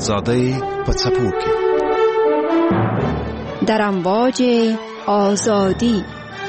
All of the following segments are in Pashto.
آزادۍ په څپو کې در امواج آزادی.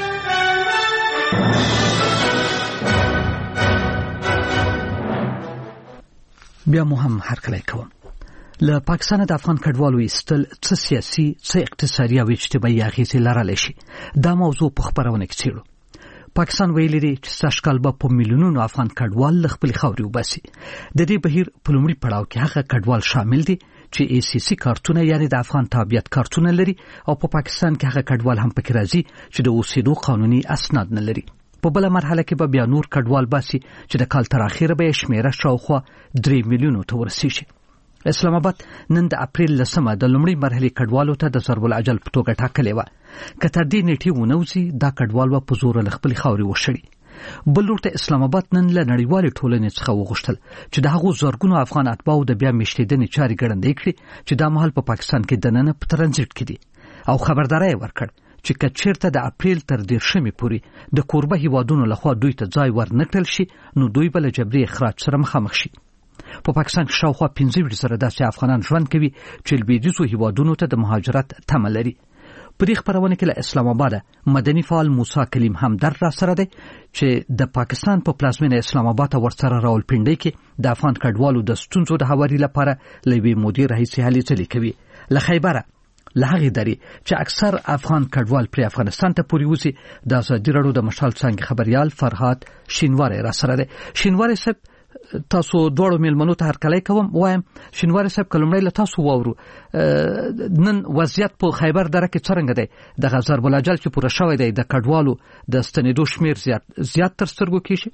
بیا مو هم هرکلی کوم. له پاکستان د افغان کډوالو ایستل څه سیاسي، څه اقتصادي او اجتماعي اغیزې لرلی شي، دا موضوع په خپرونه کې څیړو. پاکستان ویلي دی چې سږکال به په میلیونونو افغان کډوال له خپلې خاورې وباسي. د دې بهیر په لومړي پړاو کې هغه کډوال شامل دي چې ACC کارتونه یعنی د افغان تابعیت کارتونه لري، او په پاکستان کې هغه کډوال هم پکې راځي چې د اوسېدو قانوني اسناد نه لري. په بله مرحله کې به بیا نور کډوال باسي چې د کال تر اخره به شمیره شاوخوا 3 میلیونو ته ورسیږي. اسلام آباد نن د اپریل 10 د لومړۍ مرحلې کډوالو ته د ضرب العجل په توګه ټاکلې وه. که تر دې نیټې ونوځي دا کډوال به په زوره له خپلې خاورې وشړي. بل لور ته اسلام آباد نن له نړیوالې ټولنې څخه وغوښتل چې د هغو زرګونو افغان اتباعو د بیا میشتېدنې چارې ګړندۍ کړي چې دا مهال په پاکستان کې دننه په ترانزیت کې دي، او خبرداری ورکړ چې که چېرته د اپریل تر 10 پورې د کوربه هیوادونو لخوا دوی ته ځای ورنکړل شي نو دوی به له جبري اخراج سره مخامخ شي. په پاکستان کې شاوخوا 15,000 داسې افغانان ژوند کوي چې لویدیځو هیوادونو ته د مهاجرت تمه لري. په دې خبرونه کې له اسلام آباد مدني فعال موسی کلیم همدرد را سره دی چې د پاکستان په پلازمینه اسلام آباد ورسره راولپنډۍ کې د افغان کډوالو د ستونزو د هواري لپاره لوی مدیر رئیس هلې ځلې کوي. له خیبره له هغې درې چې اکثر افغان کډوال پر افغانستان ته پورې وځي، د ازادي راډیو د مشال څانګې خبريال فرهاد شینواری را سره دی. شینواری صاحب، تاسو دوړو میلمنو ته هرکلی کوم. وایم شینواری صاحب، کلمړی له تاسو واورو نن وضعیت په خیبر دره کې څرنګه دی؟ د ضرب العجل چې پوره شوی دی د کډوالو د ستنېدو شمیر زیات تر سترګو کېږي.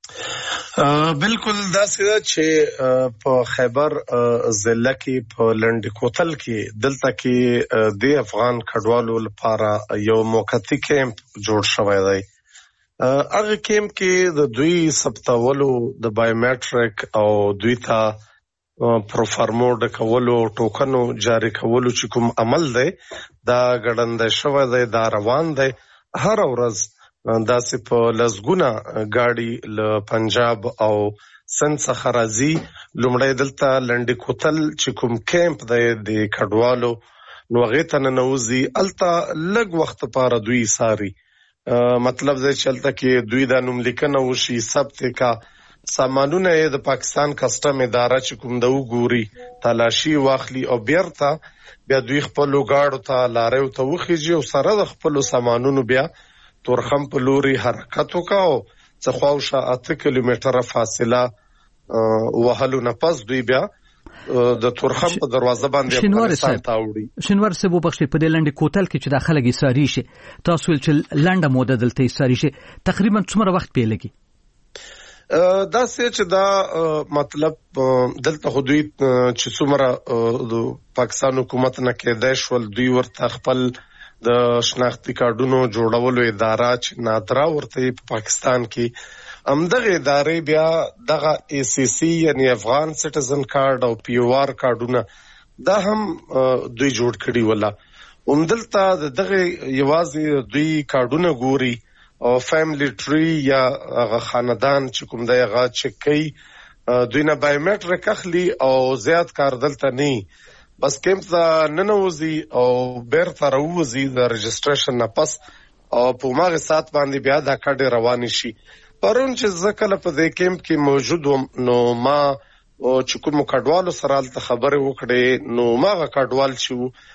بالکل داسې ده چې په خیبر ضلع کې په لنډ کوتل کې دلته کې د افغان کډوالو لپاره یو موقتی کیمپ جوړ شوی دی. هغه کیمپ کې د دوی ثبتولو د بایومټریک او دوی ته پروفارمو ډکولو ټوکنو جاری کولو چې کوم عمل دی دا ګړندی شوی دی، دا روان دی. هر ورځ داسې په لسګونه ګاډي له پنجاب او سند څخه راځي. لومړی دلته لنډ کوتل چې کوم کیمپ دی د کډوالو نو هغې ته ننوځي. هلته لږ وخت لپاره دوی ساري، مطلب دی چې هلته کې دوی دا نوملیکنه وشي، ثبت کا سامانونه یې د پاکستان کسټم اداره چې کوم د وګوري، تلاشي واخلي او بیرته بیا دوی خپلو ګاډو ته لاریو ته وخیږي او سره د خپلو سامانونو بیا تورخم په لوري حرکت وکاو. څه خواوشا 8 کیلومتره فاصله وهلو نه پس دوی بیا د تورخم په دروازه باندې افغانستان ته وړي. شینوار صاحب وبخښئ، په دې لنډ کوتل کې چې د خلک ایساري شي، تاسو ویل چې لنډه موده دلته ایساري شي، تقریبا څومره وخت پې لګي؟ دا سې چې دا مطلب دلته خو دوی چې څومره د پاکستان حکومت نه کېدای شول دوی ورته خپل د شناختی کارډونو جوړولو اداره چې نادرا ورته په پاکستان کې همدغه ادارې بیا دغه ACC یعنی افغان سټیزن کارډ او POR کارډونه دا هم دوی جوړ کړي ولا. همدلته دغه یوازې دوی کارډونه ګوري او فیملی ټری یا هغه خاندان چې کوم دی هغه چک کوي، دوی نه بایومټریک اخلي او زیات کار دلته نه، بس کیمپ ته ننوځي او بیرته راوځي د رجسټریشن نه پس او په ماغه سات باندې بیا دا کډ رواني شي. پرون چې زکل په دې کیمپ کې موجود وم نو ما چې کوم کډوالو سره ته خبرې وکړې نو ماغه کډوال چې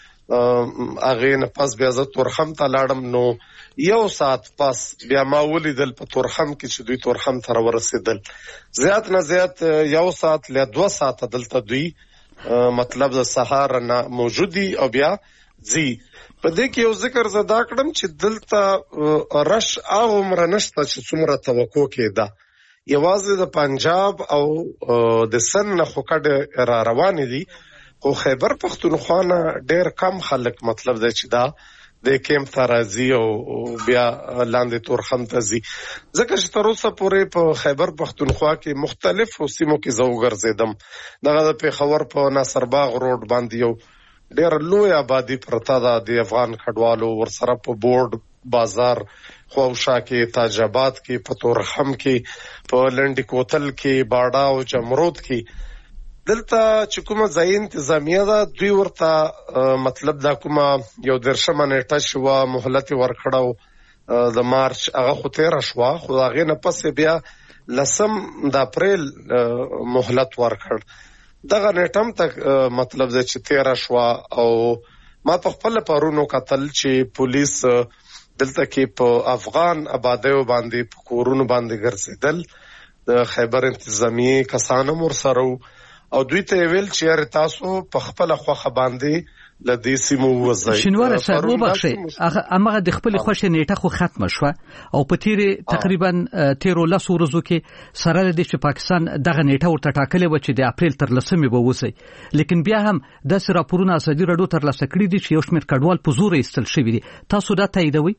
هغه نه پس بیا زه تورخم ته لاړم نو 1 ساعت پس بیا ما ولیدل په تورخم کې چې دوی تورخم ته ورسېدل. زیات نه زیات 1 ساعت ل 2 ساعت دلته دوی مطلب د سهار نه موجودي او بیا زی په دې کې یو ذکر زدا کړم چې دلته رش عمر نشته چې څومره توقع کېده. یوازې د پنجاب او د سن نه خو کډ را روان دي، خو خیبر پختونخوا نه ډېر کم خلک مطلب دی چې دا د کیمپ ته راځي او بیا لاندې تورخم ته ځي. ځکه چې تر اوسه پورې په خیبر پختونخوا کې مختلفو سیمو کې زه وګرځېدم. دغه د پېښور په ناصرباغ روډ باندې یو ډېر لوی آبادي پرته ده د افغان کډوالو، ورسره په بورډ بازار خواوشا کې، تاج آباد کې، په تورخم کې، په لنډ کوتل کې، باډا او جمرود کې دلته چې کومه ځای انتظامیه ده دوی ورته مطلب دا کومه یو 10 نیټه شوه مهلت ورکړو د مارچ هغه خو تیره شوه خو هغې نه پسې بیا 10 د اپریل مهلت ورکړ دغه نیټه هم ته مطلب دی چې تیره شوه او ما په خپله پرونو کتل چې پولیس دلته کې په افغان آبادیو باندې په کورونو باندې ګرځېدل د خیبر انتظامیه کسان هم ورسره او دوی ته ویل چې تاسو په خپل خوخه باندې لدې سیمو وځي شینوار صاحب وبخښئ هغه د خپل خوښه نیټه خو ختمه شوه او په تیرې تقریبا 13 ورځو کې سره د پاکستان دغه نیټه ورته ټاکلې و چې د اپریل تر 10 به وځي لیکن بیا هم د راپورونو ازادي رادیو تر لاسه کړی دي چې یو شمېر کډوال په زور ایستل شوی دي تاسو دا تاییدوي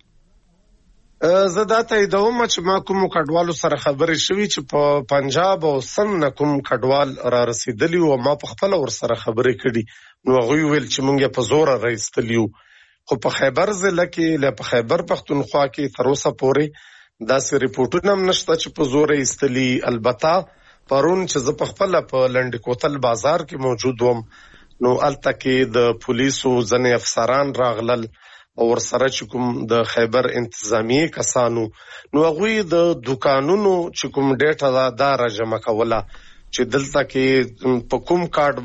زه دا تاییدوم چې ما کوم کډوالو سره خبرې شوې چې په پنجاب او سند نه کوم کډوال را رسیدلی او ما په خپل ور سره خبرې کړي نو هغه ویل چې مونږه په زور راځتلیو خو په خیبر ضلع کې له خیبر پختونخوا کې تر اوسه پورې داسې ریپورتونه هم نشته چې په زور ایستلی البته پرون چې زه په خپل په لنډ کوتل بازار کې موجود وم نو الته کې د پولیسو ځنې افسران راغلل او ورسره چې کوم د خیبر انتظامیه کسانو نو هغوی د دکانونو چې کوم ډیټا دا راجمع کوله چې دلته کې په کوم کارت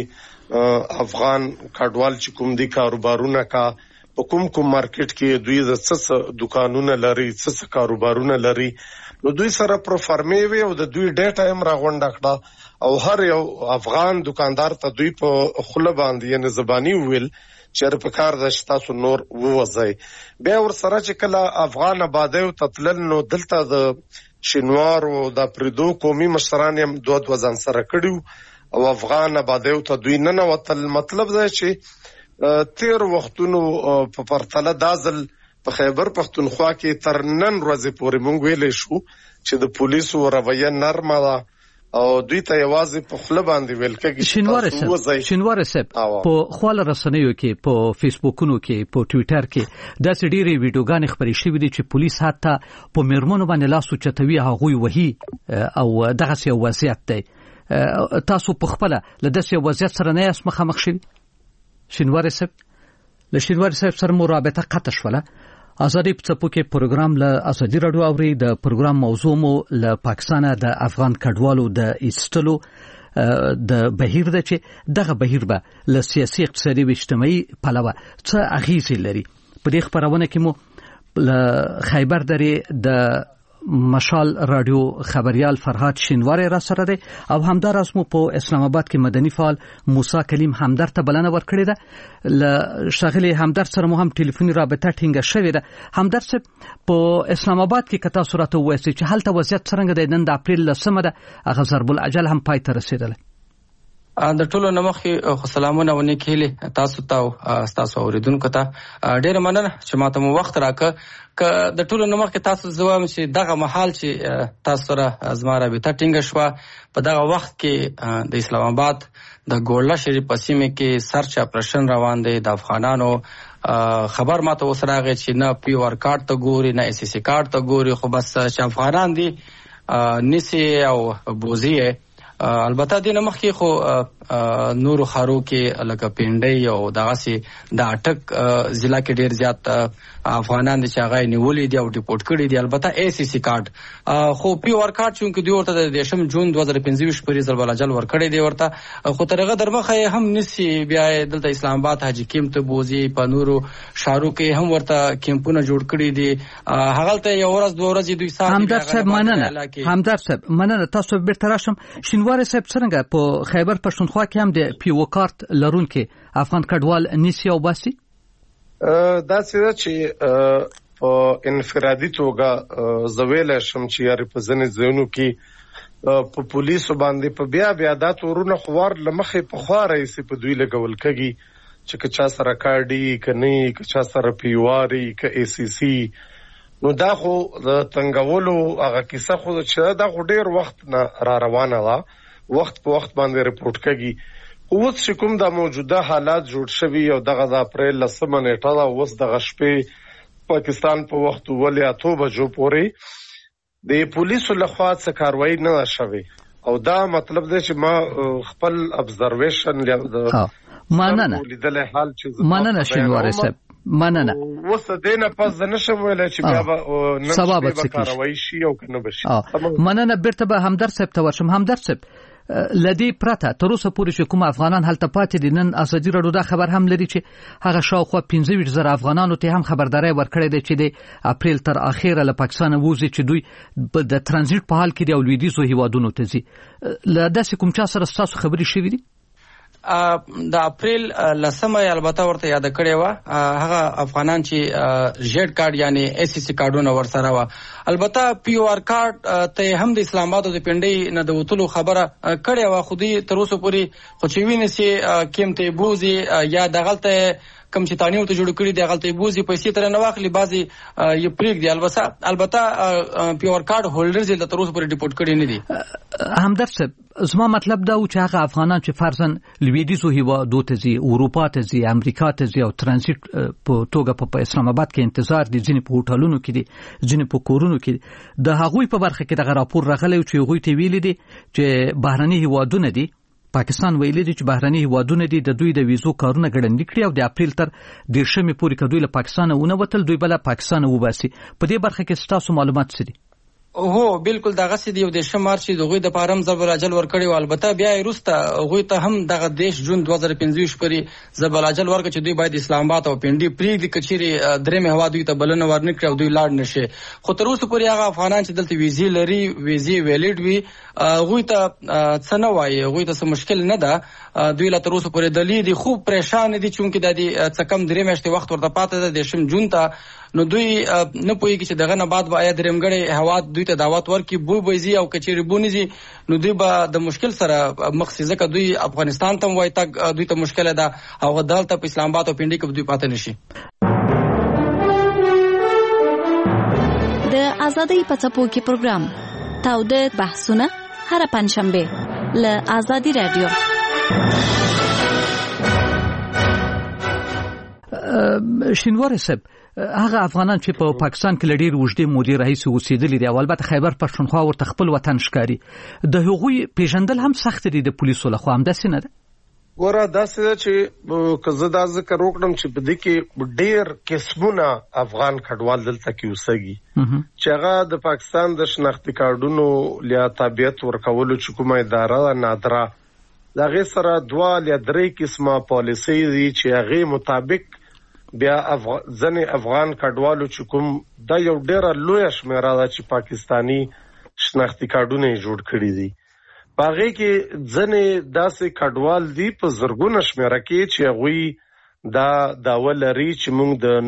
باندې افغان کډوال چې کوم دي کاروبارونه کا په کوم مارکیټ کې دوی د څه دکانونه لري څه کاروبارونه لري نو دوی سره پروفارمې وي او د دوی ډیټا هم راغونډه کړه او هر یو افغان دکاندار ته دوی په خله باندې یعنی زبانی ویل چې په کار د تاسو نور ووځي بیا ور سره چې کله افغان آبادیو تطلل نو دلته د شینوار او د پردو قومي مشران هم دوه ځان سره کړیو او افغان آبادیو ته دوی نه وتل مطلب دا چې تیر وختونو په پرتله دازل په خیبر پختونخوا کې تر نن ورځې پورې مونږ ویلې شو چې د پولیسو رویه نرمه ده او دوی ته یوازې په خله باندې ویل کېږي شینوار صاحب په خواله رسنیو کې په فیسبوکونو کې په ټوئیټر کې داسې ډېرې ویډیوګانې خپرې شوې دي چې پولیس حتی په میرمنو باندې لاس اوچتوي هغوی وهي او دغسې یو وضعیت دی تاسو په خپله له داسې یو وضعیت سره نه یاست مخامخ شوي شینوار صاحب له شینوار صاحب سره مو رابطه قطع شوله ازادي په کې پروګرام له ازادي رادیو اوري د پروګرام موضوع مو له پاکستان د افغان کډوالو د ایستلو د بهیر د چې دغه بهیر به له سیاسي اقتصادي او اجتماعي پلوه څه اغیزې لري په دې خبرونه کې مو له خیبر درې د مشال رادیو خبريال فرهاد شینواری را سره دی او همدارس مو په اسلام آباد کې مدني فعال موسی کلیم همدرد ته بلنه ورکړې ده ل شاغلي همدرد سره مو هم ټلیفوني رابطه ټینګه شوې ده همدرد صاحب په اسلام آباد کې کتا صورت وایي چې هلته وضعیت څنګه دی نن د اپریل 10 ده هغه ضرب الاجل هم پای ته رسیدل د ټولو نمخې خو سلامونه ونی کېلې تاسو ته تاسو اوریدونکو ته ډېر مننه چې ماته مو وخت راکړ ک د ټولو نمخې تاسو زوام چې دغه محل چې تاسو سره زما رابطه ټینګه شوه په دغه وخت کې د اسلام آباد د ګورلا شریف په سیمه کې سرچ اپریشن روان دی د افغانانو خبر ماته وسره غي چې نه پی ور کارت ته ګوري نه اس سی کارت ته ګوري خو بس چې افغانان دي نسی او بوزیه البته د نمخې خو نورو خارو کې لکه پینډي او دغسي د اټک ضلع کې ډیر زیات افغانان چې هغه نیولې دي او ډیپورټ کړي دي البته ای سی سی کارت خو پی ور کارت چې دوی ورته د 10 جون 2025 پورې ضرب الاجل ور کړی دی ورته خو ترغه درمخه هم نسی بیا دلته اسلام آباد حاجی کیمت بوزي په نورو شارو کې هم ورته کیمپونه جوړ کړي دي هغه ته یو ورځ دوه ورځې دوی سات همدرد صاحب مننه همدرد صاحب مننه تاسو بیرته راشم شینوار صاحب څنګه په خیبر پښتونخوا کې هم د پی او کارت لرونکو افغان کډوال نسی او باسي دا څه چې په انفرادي توګه زویل شم چې یاري په ځنې ځینو کې په پولیسو باندې په بیا دا تورونه خوار لمخې په خواره یې په دوی لګول کېږي چې که چا سره کارډي کني که چا سره پیواري که ای سی سی نو دا خو د تنګولو هغه کیسه خو چې دا ډېر وخت نه را روانه ده وخت په وخت باندې رپورټ کېږي اوس چې کوم د موجوده حالات جوړ شوي او دغه د اپریل 10 نیټه دا اوس د غشپې پاکستان په وخت ولې 8 بجو پورې د پولیسو لخوا څه کاروایی نه شوي او دا مطلب دی چې ما خپل ابزرویشن مننه لیدل حال چې مننه شینواری صاحب مننه اوس دینه پس نشم ویل چې بیا به سبب څه کاروي شي او کنه بشي مننه بیرته به همدرد صاحب ته ورشم. همدرد صاحب لدی پرته تر اوسه پورې چې کوم افغانان هلته پاتې دي، نن ازادي راډیو دا خبر هم لري چې هغه شاوخوا 15,000 افغانانو ته هم خبرداري ورکړې ده چې د اپریل تر اخره له پاکستان ووزي چې دوی د ترانزیت په حال کې دی او لویدیځو هیوادونو ته ځي. له داسې کوم چا سره تاسو خبرې شوې دي؟ د اپریل لسمه البته ورته یاد کړی و هغه افغانان چې جیډ کارت یعنی اس سی کارتونه ورسره و. البته پی او آر کارت ته هم د اسلام آباد د پنډۍ نه د وټلو خبره کړی و، خو دې تر اوسه پورې خو چې ویني سي کیمته بوزي یا دغلته کم چې تانیو ته جوړ کړی دی غلطي بوزي پیسې تر نه واخلي بعضي یې پریک دی. البته پی او آر کارت هولډرز له تر اوسه پورې ډیپورټ کړي نه دي. همدرد صاحب زما مطلب دا و چې هغه افغانان چې فرضاً لویدیځو هیوادو ته ځي، اروپا ته ځي، امریکا ته ځي او ترانزیت په توګه په اسلام آباد کې انتظار دي، ځینې په هوټلونو کې دي، ځینې په کورونو کې دي، د هغوی په برخه کې دغه راپور راغلی چې هغوی ته ویلي دي چې بهرني هیوادونه دي، پاکستان ویلي دي چې بهرني هیوادونه دي د دوی د ویزو کارونه ګړندي کړي او د اپریل تر 10 پورې کډوی له پاکستان ونه وتل دوی بل پاکستان وباسي. په دې برخه کې تاسو معلومات څه دي؟ هو بالکل دغه سې دی د شمار چې دغه د پارم زبر اجل ورکړي او البته بیا وروسته هغه ته هم دغه دیش جون 2015 پورې زبر اجل ورکړي چې دوی باید اسلام آباد او پنډي پری د کچيري درې مهوا دوی ته بلنه ورنکړي او دوی لاړ نشي. خو تر اوسه پورې هغه افغانان چې دلته ویزي لري، ویزي ویلیډ وي، هغه ته څه نه وایي، هغه ته څه مشکل نه ده. دوی لا تر اوسه پورې دلی دي خوب پریشان دي چې د دې څه کم درې میاشتې وخت ورته پاتې ده د شم جون ته. نو دوی نه پوهیږي چې دغه نه بعد به آیا درېمګړی هوا دوی ته دعوت ورکړي بو بيزي او کچېری بونیزي، نو دوی به د مشکل سره مخ سي ځکه دوی افغانستان ته وای تک دوی ته مشکل ده او دلته په اسلام آباد او پنډي کې دوی پاتې نشي. د ازادۍ په څپو کې پروګرام تاوده بحثونه هر پنځشنبه له ازادي رادیو. شینواری صاحب هغه افغانان چې په پاکستان کې لډیر وجدي مودي رئیس اوسېدلي دي او البته خیبر پښتونخوا ورته خپل وطن ښکاری، د هغوی پیژندل هم سخت دي د پولیسو لخوا، هم داسې نه ده؟ ورا داسې چې کزه دا ذکر وکړم چې په دې کې ډیر قسمونه افغان کډوال دلته کې اوسېږي چې هغه د پاکستان د شناختی کارډونو لیا تابعیت ورکولو چې کومه اداره نادره دغه سره 2 یا 3 قسمه پالیسي دي چې هغه مطابق بیا ځنې افغان کډوالو چې کوم دا یو ډیره لوی شمیره ده چې پاکستانی شناختی کارډونه جوړ کړی دي. باغې کې ځنې داسې کډوال دي په زرګونه شمیره کې چې هغوی دا داوا لري چې موږ د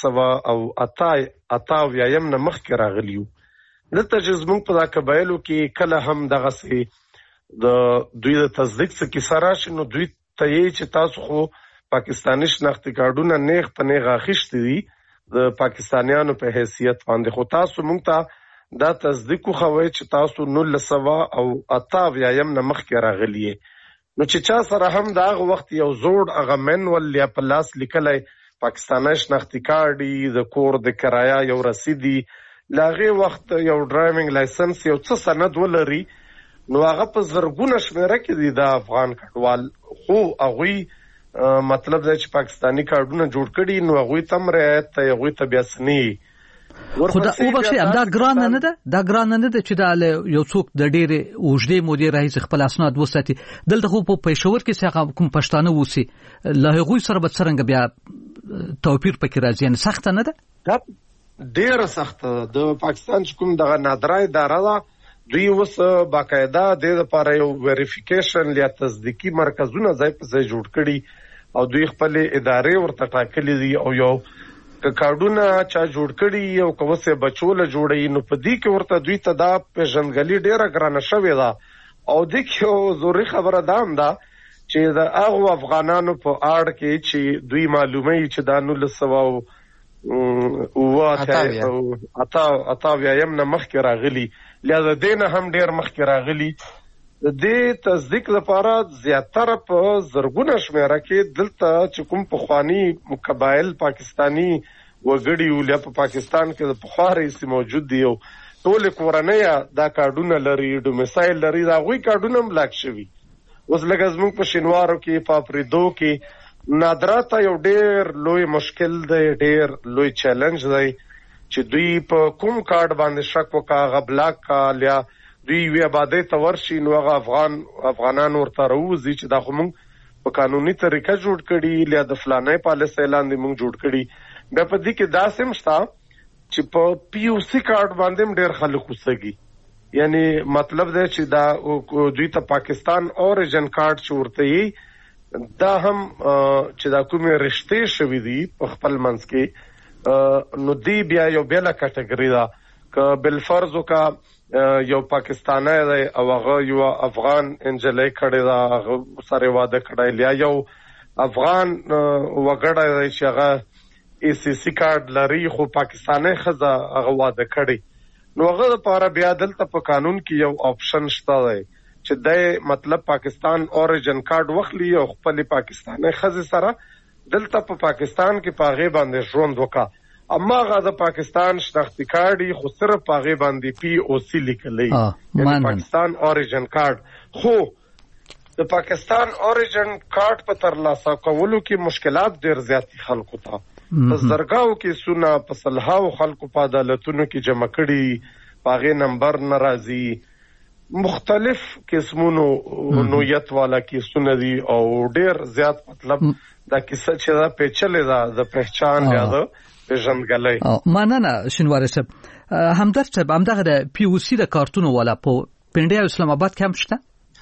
1988 نه مخکې راغلي یو. دلته چې زموږ په دا قبایلو کې کله هم دغسې د دوی د تصدیق څخه کیسه راشي نو دوی ته یې چې تاسو خو پاکستانی شناختی کارډونه نیغ په نیغ اخیستي دي د پاکستانیانو په حیثیت باندې، خو تاسو موږ ته دا تصدیق خوي چې تاسو 1988 نه مخکې راغلي. نو چې چا سره هم دا هغه وخت یو زوړ هغه منول یا په لاس لیکلی پاکستانی شناختی کارډ د کور د کرایه یو رسیدي لاغه وخت یو ډرایوینګ لایسنس یو څه سند ولري نو هغه په زرګونه شمیره کې دي د افغان کډوال، خو هغوی مطلب دا چې پاکستانی کارډونه جوړ کړي نو هغوی تم رعایت ته هغوی ته بیا سني خدا او بخشي دا ګران نه ده، دا ګران نه ده چې دا یو څوک د ډېرې اوږدې مودې راهیسې خپل اسناد وساتي. دلته خو په پېښور کې څنګه کوم پښتانه وسی له هغوی سره به څرنګه بیا توپیر پکې راځي، یعنی سخت نه ده؟ دا ډېره سخته. د پاکستان چې کوم دغه نادره اداره ده دوی اوس باقاعده د لپاره یو ویریفیکیشن یا تصدیقي مرکزونه ځای په ځای جوړ کړي او دوی خپل ادارې ورته ټاکلي دي او یو کارډونه چا جوړ کړي او کوسه بچوله جوړي نو په دې کې ورته دوی ته دا پیژنګلي ډیره ګرانه شوې ده. او د یو زوري خبره ده هم ده چې د هغه افغانانو په اړه کې چې دوی معلومه چې دا 1988 نه مخکې راغلي لہذا دینه هم ډیر مخکې راغلي. د دې تصدیق لپاره زیاتره په زرګونه شمیره کې دلته چې کوم پخوانی قبایل پاکستانی وګړي ولیا په پاکستان کې د پخواري سي موجود دي او ټول کورنۍ دا کارډونه لري ډومیسایل لري دا غوي کارډونه هم لاک شوي اوس لکه زموږ په شینوارو کې په اپریدو کې نادراته یو ډېر لوی مشکل دی ډېر لوی چیلنج دی چې دوی په کوم کارډ باندې شک وکړه هغه بلاک کړه یا دوی یوې آبادۍ ته ورشي نو هغه افغانان ورته راوځي چې دا خو موږ په قانوني طریقه جوړ کړي یا د فلانۍ پالیسۍ لاندې موږ جوړ کړي بیا په دې کې داسې هم شته چې په پی او سی کارډ باندې هم ډېر خلک اوسېږي یعنی مطلب دی چې دا دوی ته پاکستان اوریجن کارډ چې ورته یي دا هم چې دا کومې رشتې شوي دي په خپل منځ کې نو دی بیا یو بېله کټګري ده که بالفرض وکړه یو پاکستانی دی او هغه یو افغان انجلۍ کړې ده هغه سره واده کړی یا یو افغان وګړی دی چې هغه ای سی سی کارډ لري خو پاکستانی ښځه هغه واده کړی نو هغه لپاره بیا دلته په قانون کې یو آپشن شته دی چې دی مطلب پاکستان اوریجن کارډ واخلي او خپلې پاکستانی ښځې سره دلته په پاکستان کې په هغې باندې ژوند وکړه اما هغه د پاکستان شناختي کارډ خو صرف په هغې باندې پی او سی لیکلی یعنې پاکستان اوریجن کارډ خو د پاکستان اوریجن کارډ په ترلاسه کولو کې مشکلات ډېر زیات دي خلکو ته په زرګاو کې سونه په سلهاو خلکو په عدالتونو کې جمع کړي په هغې نمبر نه راځي مختلف قسمونو نوعیت والا کیسونه دي او ډېر زیات مطلب دا کیسه چې دا پیچلې ده د پہچان یا د پیژندګلۍ مننه شینواري صاحب همدرد صاحب همدغه د پی او سی د کارتونو والا په پنډۍ او اسلام آباد کې هم شته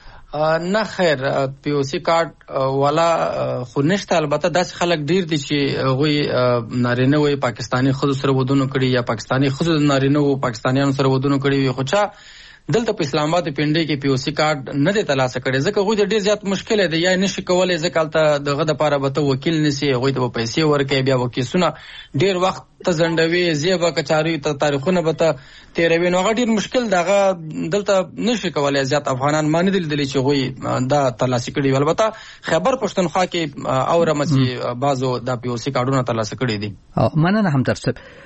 نه خیر پی او سی کارت والا خو نشته البته داسې خلک ډیر دي چې هغوی نارینه وي پاکستاني ښځو سره ودونه کړي یا پاکستاني ښځو نارینه وو پاکستانیانو سره ودونه کړي وي خو چا دلته په اسلام آباد پنډۍ کې پی او سی کارت نه دی ترلاسه کړی ځکه هغوی ته ډېر زیات مشکل دی یا نشي کولی ځکه هلته دغه دپاره به ته وکیل نیسي هغوی ته به پیسې ورکوي بیا به کیسونه ډېر وخت ته ځنډوي زی به کچاروي ته تاریخونه به ته تېروي نو هغه ډېر مشکل دی هغه دلته نشي کولی زیات افغانان ما نه دي لیدلي چې هغوی دا ترلاسه کړي وي البته خیبر پښتونخوا کې اورمه چې بعضو دا پی او سی کارډونه ترلاسه کړي دي مننه همدرد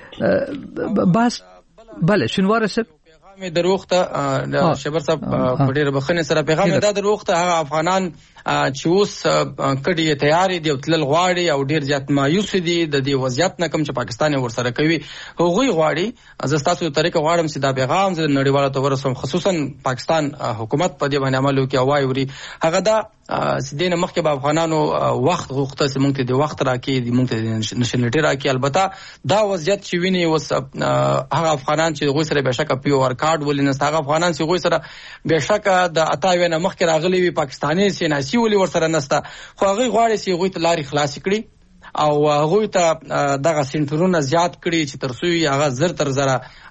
صاحب بس بله شینواري صاحب پیغام دروغ ته شبر صاحب په ډېره بخښنې سره پیغام دا دروغ ته هغه افغانان چې اوس کډې تیارې دي او تلل غواړي او ډېر زیات مایوس دي د دې وضعیت نه کوم چې پاکستان ورسره کوي هغوی غواړي زه ستاسو طریقه غواړم چې دا پیغام زه نړیوالو ته ورسوم خصوصا پاکستان حکومت په دې باندې عمل وکړي او وایي هغه دا دې نه مخکې به افغانانو وخت غوښته چې موږ ته د وخت راکړي موږ ته د نشنلټي راکړي البته دا وضعیت چې ویني اوس هغه افغانان چې هغوی سره بېشکه پی او آر کارډ ولې نسته هغه افغانان چې هغوی سره بېشکه د اتاوې نه مخکې راغلي وي پاکستاني سیناسي ولې ورسره نسته خو هغوی غواړي چې هغوی ته لارې خلاصې کړي او هغوی ته دغه سنټرونه زیات کړي چې تر څو هغه زر تر زره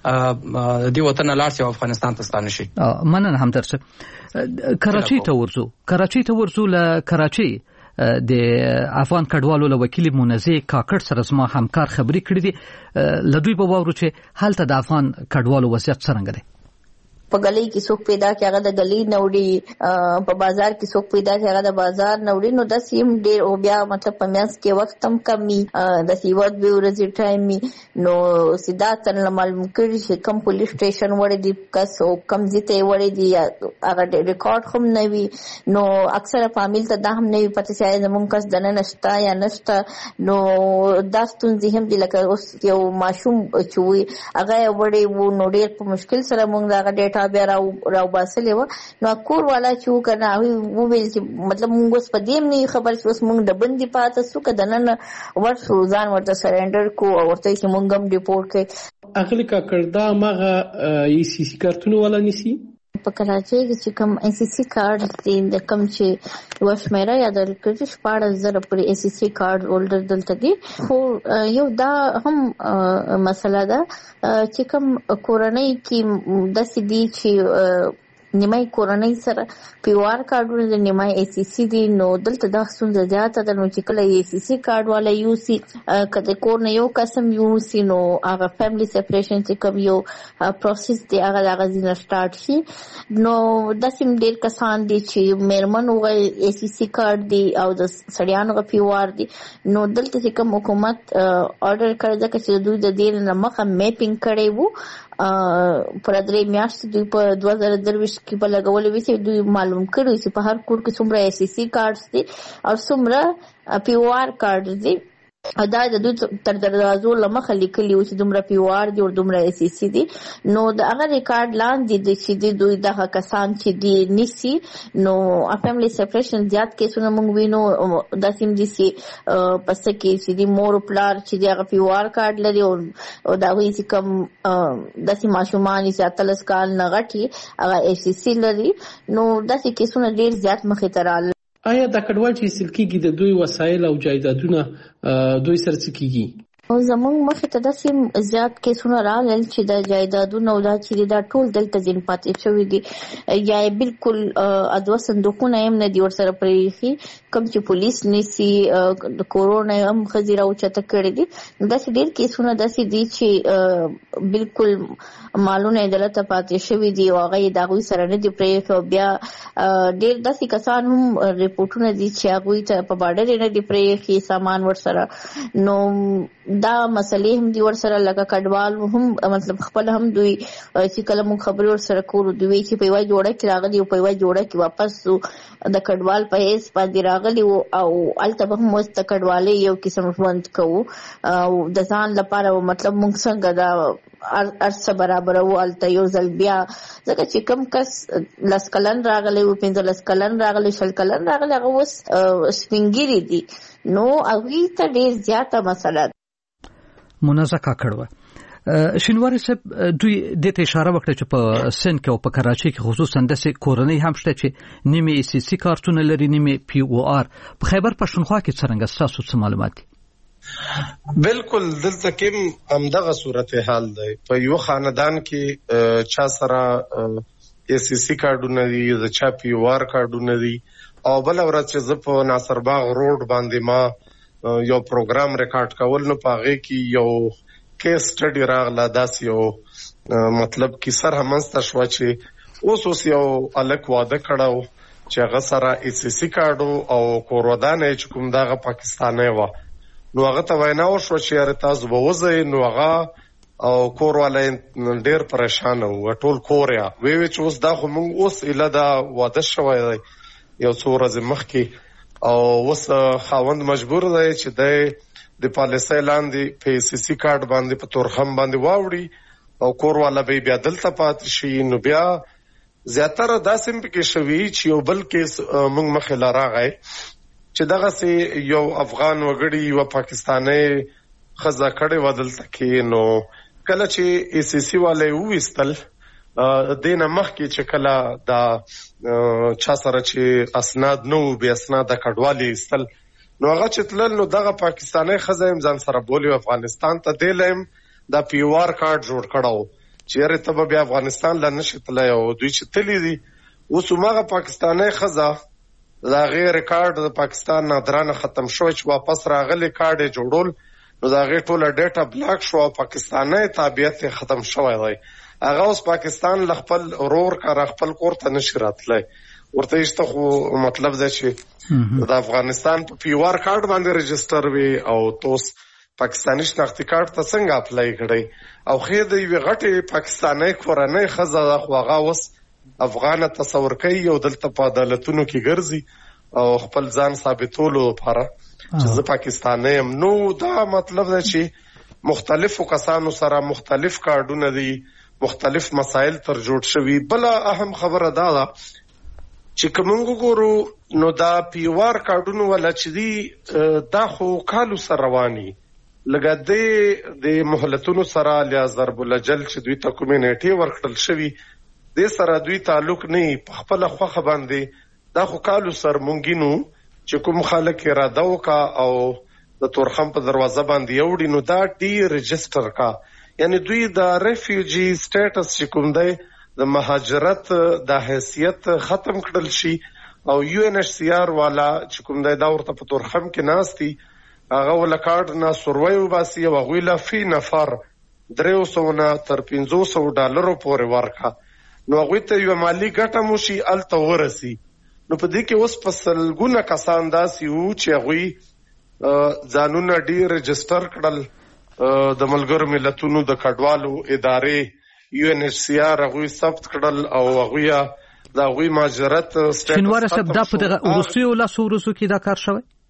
دې وطن لاړ شي او افغانستان ته ستانه شي مننه همدرد صاحب کراچۍ ته ورځو له کراچۍ د افغان کډوالو له وکیل منزه کاکړ سره زما همکار خبرې کړې دي له دوی به واورو چې هلته د افغان کډوالو وضعیت څرنګه دی په گلی کې څوک پیدا کې هغه د گلی نوړي په بازار کې څوک پیدا کې هغه د بازار نوړي نو د سیم ډیر او بیا مطلب په میاس کې وخت هم کمی د سیوت به ورځي ټایم نو سیدا تن معلوم کړي چې کم پولیس سټیشن وړي دي کس او کم ځته وړي دي هغه ریکارډ هم نه وي نو اکثره فامیل ته دا هم نه وي پته چې زمونږ کس دنه نشتا یا نشتا نو دا ستونزې هم دي لکه اوس یو ماشوم چې وي هغه وړي وو نو ډیر په مشکل سره مونږ دا بیا راو باسلې وه نو کور والا چې وکنه وویل چې مطلب مونږ اوس په دې نه خبر چې اوس مونږ د بندي پاته سو که دننه ورشو ځان ورته سرنډر کو او ورته چې مونږ هم ریپورټ کړي اغلی کا کړدا مغه ای سی سی کارتونه ولا نسی په کراچۍ کې چې کوم ای سی سی کارت دی د کوم چې وشمیره یا د کرکټ 14,000 پورې ای سی سی کارت هولډر دلته دي خو یو دا هم مسله ده چې کوم کورنۍ کې د سې دي چې نیمای کورنۍ سره پیوار کارډونه د نیمای ای سی سی دي. نو دلته د ستونزه زیاته ده نو چې کله ای سی سی کارډ والا یوسي کله کور نه یو قسم یوسي نو هغه فیملی سپریشن چې کوم یو پروسس دی هغه د غزینه سٹارټ شي. نو داسې ډېر کسان دي چې میرمن وغه ای سی سی کارډ دی او د سړیانو غ پیوار دی. نو دلته چې کوم حکومت آرډر کړی ده چې دوی د دې نه مخه میپینګ کړی وو پر درې میاشتې دوی په 2023 کې په لګولې وي چې دوی معلوم کړی چې په هر کور کې څومره ای سی سی کارډز دي او څومره پی او آر کارډز دي. دا د دوی تر دروازو لمخه لیکلي و چې دومره پی او آر دي او دومره ای سی سی دي. نو د هغه ریکارډ لاندې دي چې دوی دغه کسان چې دي نیسي نو فیملی سپریشن زیات کیسونه موږ وینو داسې هم دي چې پس کې چې دي مور پلار چې دي هغه پی او آر کارډ لري او دا وایي چې کوم داسې ماشومان چې 13 کال نه غټي هغه ای سی سی لري. نو داسې کیسونه ډېر زیات مخې ته راغلي. آیا دا کډوال چې ایستل کېږي د دوی وسایل او جایدادونه دوی سره څه کېږي؟ او زمونږ مخې ته داسې زیات کیسونه راغلل چې د جایدادونه او دا چې دا ټول دلته ځین پاتې شوي دي یا بالکل ادوه صندوقونه هم نه دي ورسره پرېښي کوم چې پولیس نیسي د کورونا هم ښځې راوچته کړي دي. داسې ډېر کیسونه داسې دي چې بالکل مالونه یې دلته پاتې شوي دي او هغه یې د هغوی سره نه دي پرېښي. او بیا ډېر داسې کسان هم ریپورټونه دي چې هغوی ته په باډر یې نه دي پرېښي سامان ورسره. نو دا مسلې هم دي ورسره لکه کډوال هم مطلب خپل هم دوی چې کله موږ خبرې ورسره کوو دوی چې په یوه جوړه کې راغلي او په یوه جوړه کې واپس د کډوال په حیث باندې راغلي او هلته به هم اوس د کډوالۍ یو قسم ژوند کوو او د ځان لپاره مطلب موږ څنګه دا ارڅه برابروو هلته یو ځل بیا ځکه چې کوم کس 10 کلن راغلی و 15 کلن راغلی 20 کلن راغلی هغه اوس سپینګیري دي. نو هغوی ته ډېر زیاته مسله منازعه کړوه. شینواری صاحب دوی د ته اشاره وکړه چې په سند کې او په کراچۍ کې خصوصا د کورنۍ هم شته چې نیمه ای سی سی کارتونه لري نیمه پی او آر. په خیبر پښتونخوا کې څنګه تاسو څه معلومات دي؟ بالکل دلته کې همدغه صورتحال دی. په یو خاندان کې چا سره ای سی سی کارډونه دي د چا پی او آر کارډونه دي او بل ورځ چې زه په ناصرباغ روډ باندې ما یو پروګرام ریکارډ کول نو پاغه کې یو کیس سټډي راغله داسې یو مطلب کې سر همسته شو چې اوس یو الک واده کړو چې هغه سره ای سی سی کارډو او کورودانه چې کوم دغه پاکستاني و نو هغه ته وینا وشو چې یاره تاسو به وځئ نو هغه او کور والا ډېر پریشان و ټول کوریا وی چې اوس دا خو موږ اوس اله دا واده شوی دی یو څو ورځې مخکې او اوس خاوند مجبور دی چې د پالیسۍ لاندې په ای سی سی کارډ باندې په تورخم باندې واوړي او کور والا به بیا دلته پاتې شي. نو بیا زیاتره داسې هم پکې شوي چې یو بل کیس موږ مخې لا راغی چې دغسې یو افغان وګړي یوه پاکستانۍ ښځه کړې وه دلته کې. نو کله چې ای سی سی والا یې وویستل دې نه مخکې چې کله دا چا سره چې اسناد نه وو بې اسناده کډوال یې ایستل نو هغه چې تلل نو دغه پاکستانۍ ښځه هم ځان سره بولي افغانستان ته دی له هم دا پی او آر کارډ جوړ کړی و چې یارې ته به بیا افغانستان له نشي تللی او دوی چې تلي دي اوس هماغه پاکستانۍ ښځه د هغې ریکارډ د پاکستان نه درانه ختم شوی چې واپس راغلی کارډ یې جوړول نو د هغې ټوله ډیټا بلاک شو او پاکستانۍ تابعیت یې ختم شوی دی. هغه اوس پاکستان له خپل ورور کاره خپل کور ته نشي راتلی ورته یې شته خو مطلب دی چې د افغانستان په پی او آر کارډ باندې رجسټر وي او ته اوس پاکستاني شناختي کارډ ته څنګه اپلای کړی او خیر د یوې غټې پاکستانۍ کورنۍ ښځه ده خو هغه اوس افغانه تصور کوي او دلته په عدالتونو کې ګرځي او خپل ځان ثابتولو لپاره چې زه پاکستانۍ یم. نو دا مطلب دی چې مختلفو کسانو سره مختلف کارډونه دي مختلف مسایل تر جوړ شوي. بله اهم خبره دا ده چې که موږ وګورو نو دا پی او آر کارډونه والا چې دي دا خو کالو سره رواني لږه د مهلتونو سره لیا ضرب الاجل چې دوی ته کومې نیټې ورکړل شوي دې سره دوی تعلق نه په خپله خوښه باندې دا خو کالو سر مونږینو چې کوم خلک اراده وکړه او د تورخم په دروازه باندې یوړي نو دا ډي رجسټر کا یعنی دوی د ریفیوجی سټیټس چې کوم دی د مهاجرت د حیثیت ختم کړل شي او UNHCR والا چې کوم دی دا ورته په تورخم کې ناستي هغه ولکارډ نه سروي وباسي او هغوی له فی نفر 300 نه تر $500 پورې ورکړه نو هغوی ته یوه مالي ګټه مو شي هلته ورسي نو په دې کې اوس په سلګونه کسان داسې وو چې هغوی ځانونه ډېر رجسټر کړل د ملګرو ملتونو د کډوالو ادارې UNHCR هغوی ثبت کړل او هغوی د هغوی مهاجرت شینواره صاحب دا په دغه وروستیو لسو ورځو کې دا کار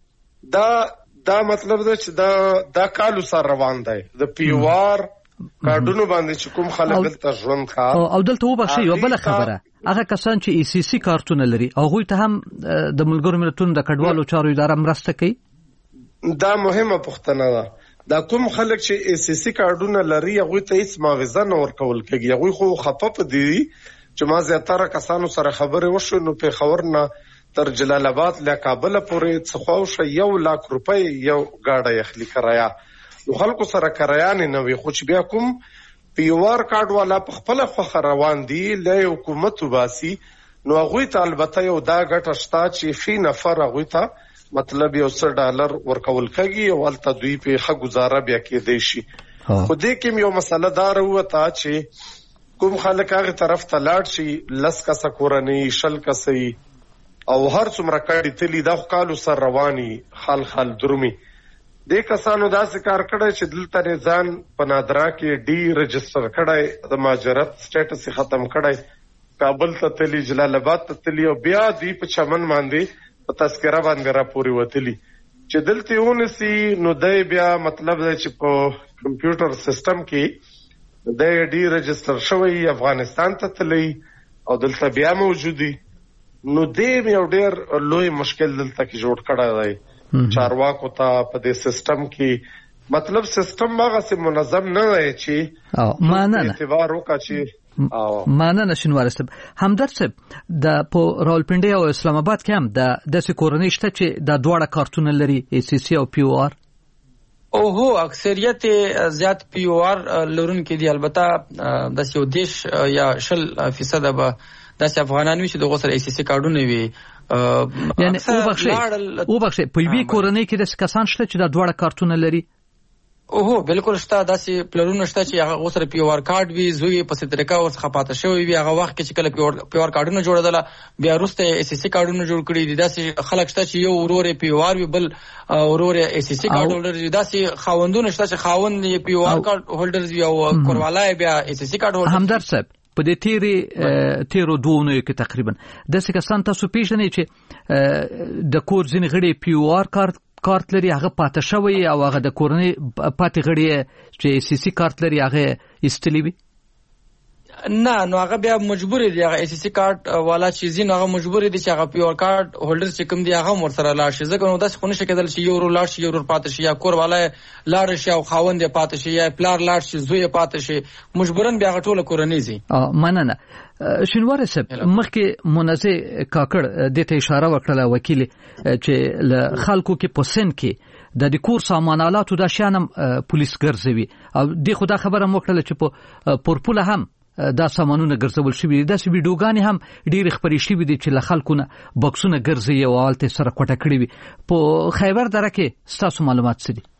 شوی دا مطلب ده چې دا کالو سره روان دی د POR کارډونو باندې چې کوم خلک دلته ژوند کوي او دلته وبخښئ یوه بله خبره هغه کسان چې ECC کارتونه لري هغوی ته هم د ملګرو ملتونو د کډوالو چارو اداره مرسته کوي دا مهمه پوښتنه ده دا کوم خلک چې ECC کارډونه لري هغوی ته هیڅ معاوضه نه ورکول کېږي هغوی خو خفه په دي چې ما زیاتره کسانو سره خبرې وشوې نو پېښور نه تر جلال آباد له کابل پورې څه خواوشه $1,00,000 یو ګاډی اخلي کرایه نو خلکو سره کرایانې نه وي خو چې بیا کوم POR کارډ والا په خپله خوښه روان دي له حکومت وباسي نو هغوی ته البته یو دا ګټه شته چې فی نفر هغوی ته مطلب $100 ورکول کېږي او هلته دوی په ښه ګزاره بیا کېدی شي خو دې کې یو مسله دا راووته چې کوم خلک هغې طرف ته لاړ شي 10 کسه کورنۍ 20 کسه او هر څومره کاډي تلي دا خو کالو سر رواني خال درومي دې کسانو داسې کار کړی چې دلته ځان په نادرا کې ډي رجسټر کړی د مهاجرت سټیټس ختم کړی کابل ته تلي جلال آباد ته تلي او بیا دوی په چمن باندې په تذکره باندې راپورې وتلي چې دلته ونیسي نو دی بیا مطلب دی چې په کمپیوټر سیسټم کې دی ډي رجسټر شوی افغانستان ته تللی او دلته بیا موجودي نو دې یو ډېر لوی مشکل دلته کې جوړ کړی دی چارواکو ته په دې سیسټم کې مطلب سیسټم هغسې منظم نه دی چې اعتبار وکړه چې مننه شینواره صاحب همدرد صاحب د په راولپنډۍ او اسلام آباد کې هم د داسې کورنۍ شته چې دا دواړه کارتونه لري ECC او POR هو اکثریت زیات POR لرونکي دي البته داسې یو 10 یا 20% به داسې افغانان وي چې دغه سره ECC کارډونه وي یعنی وبخښئ په یوې کورنۍ کې داسې کسان شته چې دا دواړه کارتونه لري هو بالکل شته داسې پلرونه شته چې هغه سره POR کارت وي زوی په څه طریقه ورڅخه پاته شوی وي هغه وخت کې چې کله POR کارتونه جوړېدله بیا وروسته ECC کارتونه جوړ کړي دي داسې خلک شته چې یو ورور یې POR وي بل ورور یې ECC کارت هولډر وي داسې خاوندونه شته چې خاوند یې POR کارت هولډر وي او کوروالا یې بیا ECC کارت هولډر همدرد صاحب په دې تیرو دوونو کې تقریبا داسې کسان تاسو پیژنئ چې د کور ځینې غړي POR کارت لري هغه پاته شوی او هغه د کورنۍ پاتې غړي چې ECC کارت لري هغه ایستلی وي نه نو هغه بیا مجبور دي هغه ECC کارت والا چې زین هغه مجبور دي چې هغه POR کارت هولډر چې کوم دی هغه ور سره لاړ شي ځکه نو داسې خو نشي کېدل چې یو ورور لاړ شي یو ورور پاتې شي یا کور والا لاړ شي او خاوند یې پاتې شي یا پلار لاړ شي زوی یې پاتې شي مجبورن بیا هغه ټوله کورنۍ زی مننه شینواره صاحب مخکې منزه کاکړ دې ته اشاره وکړه وکیل چې له خلکو کې په سن کې د کور سامانالاتو د شانم پولیس ګرځوي او دې خو دا خبره موکړه چې په پورپوله هم دا سامانونه ګرځول شوي دي داسې ویډیوګانې هم ډېرې خپرې شوي دي چې له خلکو نه بکسونه ګرځي او هلته سره کوټه کړي وي په خیبر دره کې ستاسو معلومات څه دي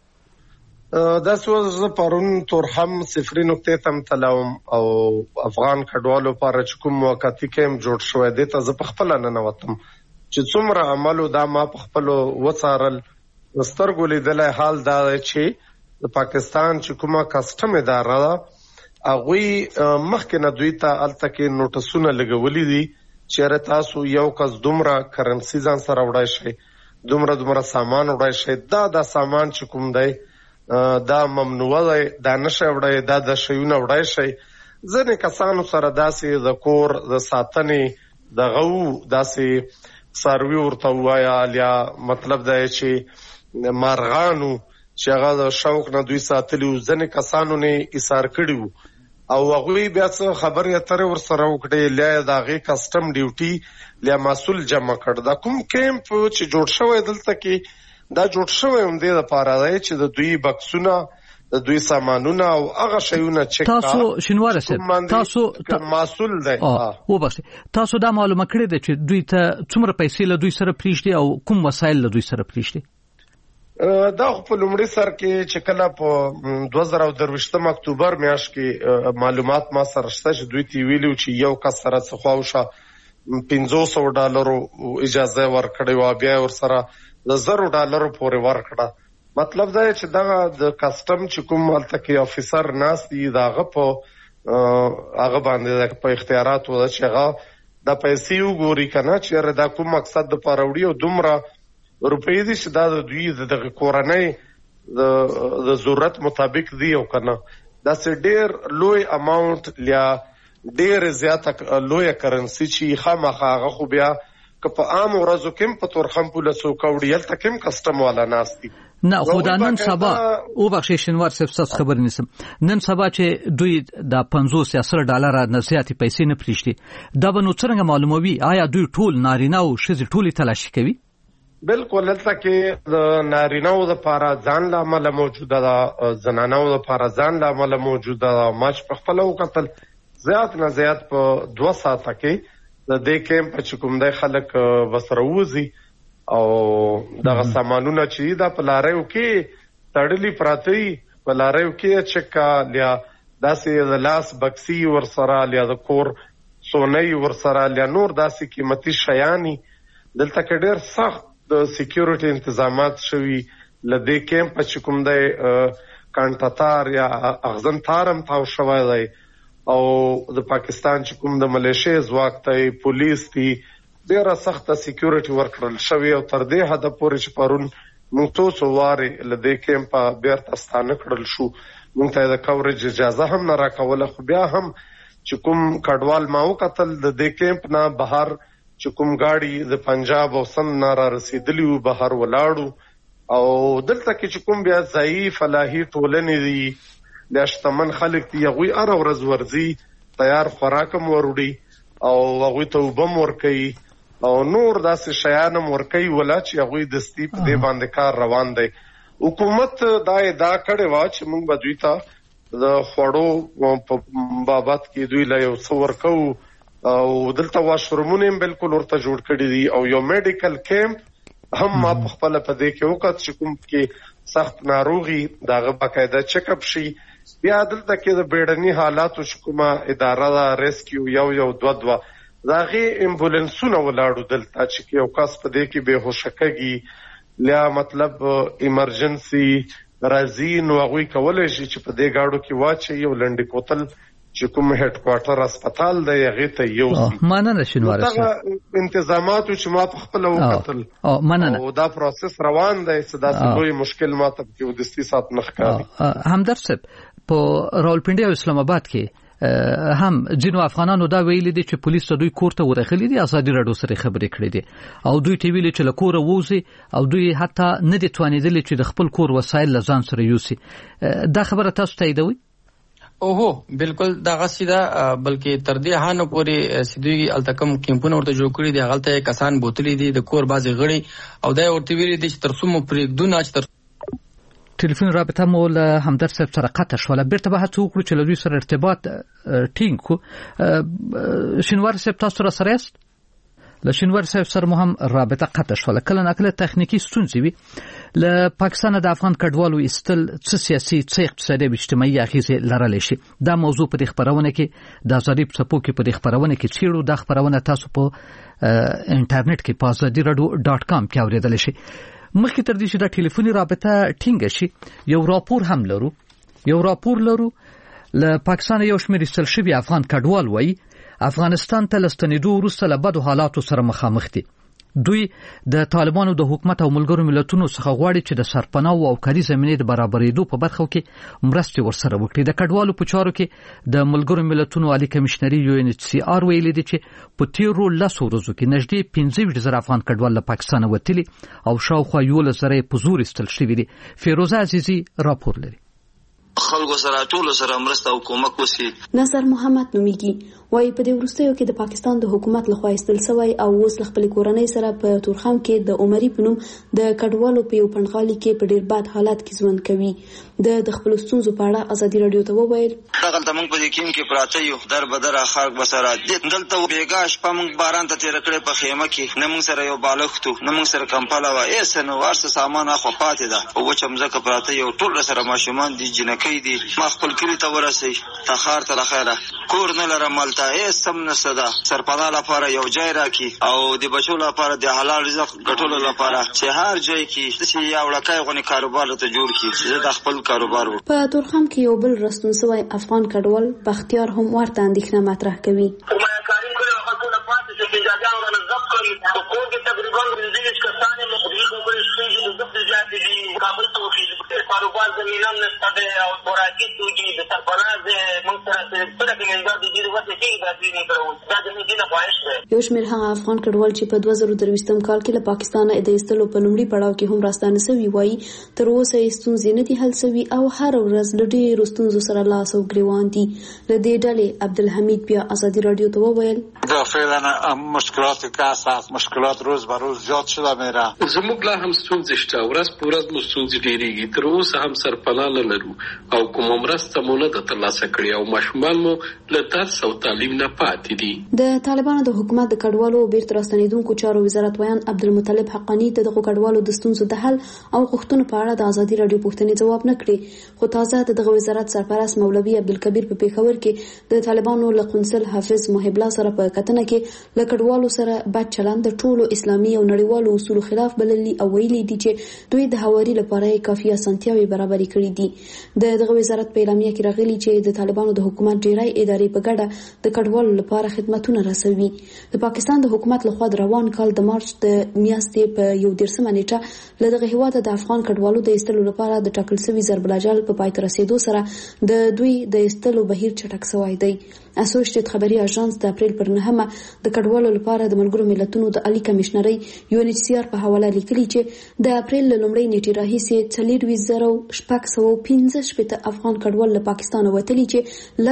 داسې زه پرون تورخم 0 نقطې ته تلم او افغان کډوالو لپاره چې کوم موقتي کیمپ جوړ شوی دی ته زه په خپله ننوتم چې څومره عملو دا ما په خپلو وڅارل سترګو لیدلی حال دا دی چې د پاکستان چې کومه کسټم اداره ده هغوی مخکې نه دوی ته هلته کې نوټسونه لګولي دي چې تاسو یو کس دومره کرنسي ځان سره وړی شئ دومره سامان وړی شئ دا سامان چې کوم دی دا ممنوع دی دا نشئ وړی دا د شیونه وړی شئ ځینې کسانو سره داسې د کور د ساتنې دغه داسې څاروي ورته ووایه یا مطلب دی چې مارغانو چې هغه د شوق نه دوی ساتلي وو ځینې کسانو نه ایثار کړي وو او هغوی بیا څه خبرې اترې ورسره وکړې لیا د هغې کسټم ډیوټي لیا مسؤل جمع کړ دا کوم کیمپ چې جوړ شوی دلته کې دا جوړ شوی هم دې دپاره دی چې د دوی بکسونه د دوی سامانونه او هغه شیونه چک تاسو شینوار سره تاسو مسؤل دی او بس تاسو دا معلومه کړی دی چې دوی ته څومره پیسې له دوی سره پریږدي او کوم وسایل له دوی سره پریږدي؟ دا په لومړي سر کې چې کله په 2023 اکتوبر میاشت کې معلومات ما سره شته چې دوی تی ویلو چې یو کس سره څه خواوشه $500 اجازه ورکړې و، بیا ور سره $1,000 پورې ورکړه. مطلب دا چې دا د کسٹم چې کوم هلته کې افیسر ناست دی داغه په هغه باندې په اختیارات و چې هغه د پیسې وګوري کنه چې دا کوم مقصد د پاره وړي او دومره روپۍ دي چې دا د دوی د کورنۍ د ضرورت مطابق دی او کنه دا سه ډیر لوی اماونت لیا ډیر زیاته لوی کرنسی چې خامخا هغه خو بیا که په عام ورځو کې په تورخم پولیسو کوډیل تکم کسٹم والا ناشتي نه خدا نن سبا او بخښی شنوار صاحب خبر نیسم نن سبا چې دوی د $50 نه زیاتې پیسې نه پریږدي دا به نو څنګه معلوموي آیا دوی ټول نارینه او ښځې ټولې تلاشي کوي؟ بالکل هلته کې د نارینه‌و لپاره ځان له عمله موجوده ده، زنانه‌و لپاره ځان له عمله موجوده ده. ما چې په خپله وکتل زیات نه زیات په 2 ساعته کې د دې کیمپ چې کوم دی خلک ورسره وځي او دغه سامانونه چې دا په لاریو کې تړلي پراته وي، په لاریو کې چکا لیا داسې د لاس بکسي ورسره لیا د کور سونی ورسره لیا نور داسې قیمتي شیانی دلته کې ډېر سخت د سکیورټي انتظامات شوي. لدې کیمپ چې کوم دی کانټاتار یا اغزن تارم تاو شوی دی او د پاکستان چې کوم د ملیشیا ځواک ته پولیس دی ډیره سخته سکیورټي ورکړل شوی او تر دې حد پورې چې پرون موږ تاسو واره لدې کیمپ بیرته ستانه کړل شو. موږ ته د کورج اجازه هم نه راکوله، خو بیا هم چې کوم کډوال ما وکتل د دې کیمپ نه بهر چې کوم گاډي د پنجاب او سند نه را رسیدلی و بهر ولاړو او دلته کې چې کوم بیا ضعیف فلاحي ټولنې دي د شتمن خلک دی هغوی هره ورځ ورځي تیار خوراکم وروړي او هغوی ته اوبه هم ورکوي او نور داسې شیان هم ورکوي ولا چې هغوی دستي په دې باندې کار روان دی. حکومت دا ادعا کړې وه چې موږ به دوی ته د خوړو په بابت کې دوی له یو څه ورکوو او دلته واشرومونه هم بالکل ورته جوړ کړي دي او یو میډیکل کیمپ هم ما په خپله په دې کې وکړ چې کوم کې سخت ناروغي دغه باقاعده چیک اپ شي. بیا دلته کې د بیړني حالاتو چې کومه اداره ده ریسکیو یو 2 د هغې امبولانسونه ولاړو دلته چې یو کس په دې کې بېهوشه کېږي لیا مطلب ایمرجنسي راځي نو هغوی کولی شي چې په دې گاډو کې واچوي او لنډې کوتل چې کوم هډ کوارټر هسپتال دی هغې ته یوسي. مننه شینوار صاحب. دغه انتظاماتو چې ما په خپله وکتل او دا پروسس روان دی چې داسې لوی مشکل ما ته پکې ودستي ساعت نه ښکاري. همدرد صاحب په راولپنډي او اسلام آباد کې هم ځینو افغانانو دا ویلي دي چې پولیس ته دوی کور ته ورغلي دي، ازادي راډیو سره خبرې کړې دي او دوی ته ویلي چې له کوره ووځي او دوی حتی نه دي توانېدلي چې د خپل کور وسایل له ځان سره یوسي. دا خبره تاسو تاییدوئ؟ اوهو بالکل دغه سیده بلکې تر دې هانو پورې سیدوی التکم کیمپونه ورته جوړ کړي دي، هغه ته کسان بوتلې دي د کور بازي غړي او دا ورته ویلي دي چې ترڅو مو پرېږدو نه چې ټلیفون رابطه مو له همدرد صاحب سره قطع شوله. بیرته به هڅه وکړو چې له دوی سره ارتباط ټینګ کړو. شینوار صاحب تاسو را سره یاست؟ له شینوار صاحب سره مو هم رابطه قطع شوله. کله ناکله تخنیکي ستونزې وي. له پاکستان د افغان کډوالو ایستل څه سیاسي څه اقتصادي او اجتماعي اغیزې لرلی شي؟ دا موضوع په دې خپرونه کې د ازادي په څپو کې په دې خپرونه کې څیړو. دا خپرونه تاسو په انټرنیټ کې په azadiradio.com کې اورېدلی شئ. مخکې تر دې چې دا ټلیفوني رابطه ټینګه شي یو راپور لرو له پاکستان یو شمېر ایستل شوي افغان کډوال وایي افغانستان ته له ستنېدو وروسته له بدو حالاتو سره مخامخ دي. دوی د طالبانو د حکومت او ملګرو ملتونو څخه غواړي چې د سرپناه او کاري زمینې د برابرېدو په برخو کې مرستې ورسره وکړي. د کډوالو په چارو کې د ملګرو ملتونو عالی کمشنري UNHCR ویلي دي چې په تیرو 10 ورځو کې نږدې 15,000 افغان کډوال له پاکستان وتلي او شاوخوا 11,000 په زور ایستل شوي دي. فیروزه عزیزي راپور لري. خلکو سره ټول سره مرسته او کومک وسی. نظر محمد نومیږي وایي په دې وروستیو کې د پاکستان د حکومت لخوا ایستل شوی او اوس له خپل کورنۍ سره په تورخم کې د عمري په نوم د کډوالو په یو پنډغالي کې په ډیر بد حالات کې ژوند کوي. د خپل ستونزو په اړه ازادي رادیو ته وویل دغلته موږ په دې کې پراته یو در بدر خلک بسره دلته بیګا شپه موږ باران ته تیر کړې په خیمه کې نه موږ سره یو بالښت نه موږ سره کمپاله و ایس نو ورسره سامان اخو پاتې ده او چمزه پراته یو ټول سره ماشومان دي جنکې دي ما خپل کلی ته ورسي تخار تر خیره کور نه لرم ملته ایس سم نسدا سرپناه لپاره یو ځای راکي او د بچو لپاره د حلال رزق ګټلو لپاره چې هر ځای کې چې یو لکای غونې کاروبار ته جوړ کړي چې د خپل کاروبار په تورخم کې یو بل رستون سوی افغان کډوال بختیار هم ورته اندېښنه مطرح کوي. کاروبار زمینم نشته ده او خوراکي توکي د سرپناه موږ سره څه د منځ د دې وخت کې د دې نه درو دا د دې نه خواهش ده. یو شمېر هغه افغان کډوال چې په 2023م کال کې له پاکستانه د ایستلو په لومړي پړاو کې هم راستانه شوي وایي تر اوسه یې ستونزې نه دي حل شوي او هر ورځ له ډېرو ستونزو سره لاس او ګریوان دي. له دې ډلې عبدالحمید بیا ازادي رادیو ته وویل دا فعلا مشکلات که هست مشکلات روز به روز زیاد شده میره. زموږ لا هم ستونزې شته ورځ په ورځ مو ستونزې ډېرېږي تر اوسه هم سرپناه نه لرو او کومه مرسته مو نه ده ترلاسه کړې او ماشومان مو له درس او تعلیم نه پاتې دي. د طالبانو د حکومت د کډوالو بیرته راستنېدونکو چارو وزارت ویان عبدالمطلب حقانی ته دغه کډوالو د ستونزو د حل او غوښتنو په اړه د ازادي رادیو پوښتنې ځواب نه کړي خو تازه دغه وزارت سرپرست مولوي عبدالکبیر په پیښور کې د طالبانو له قونسل حافظ محب الله سره په کتنه کې له کډوالو سره بد چلند د ټولو اسلامي او نړیوالو اصولو خلاف بللي او ویلي دي چې دوی د هواري لپاره کافي اسانتیاوي برابرې کړې دي. دغه وزارت په اعلامیه کې راغلي چې د طالبانو د حکومت ډیری ادارې په ګډه د کډوالو لپاره خدماتونه رسوي. د پاکستان د حکومت لخوا د روان کال د مارچ د میاشتې په 11 نیټه له دغه هیواد د افغان کډوالو د ایستلو لپاره د ټاکل شوي ضرب الاجل په پای ته رسیدو سره د دوی د ایستلو بهیر چټک شوی دی. اسوسییټډ خبري اژانس د اپریل پر 9 د کډوالو لپاره د ملګرو ملتونو د عالی کمشنري UNHCR په حواله لیکلي چې د اپریل له لومړۍ نیټې راهیسې 4,615 افغان کډوال له پاکستان وتلي چې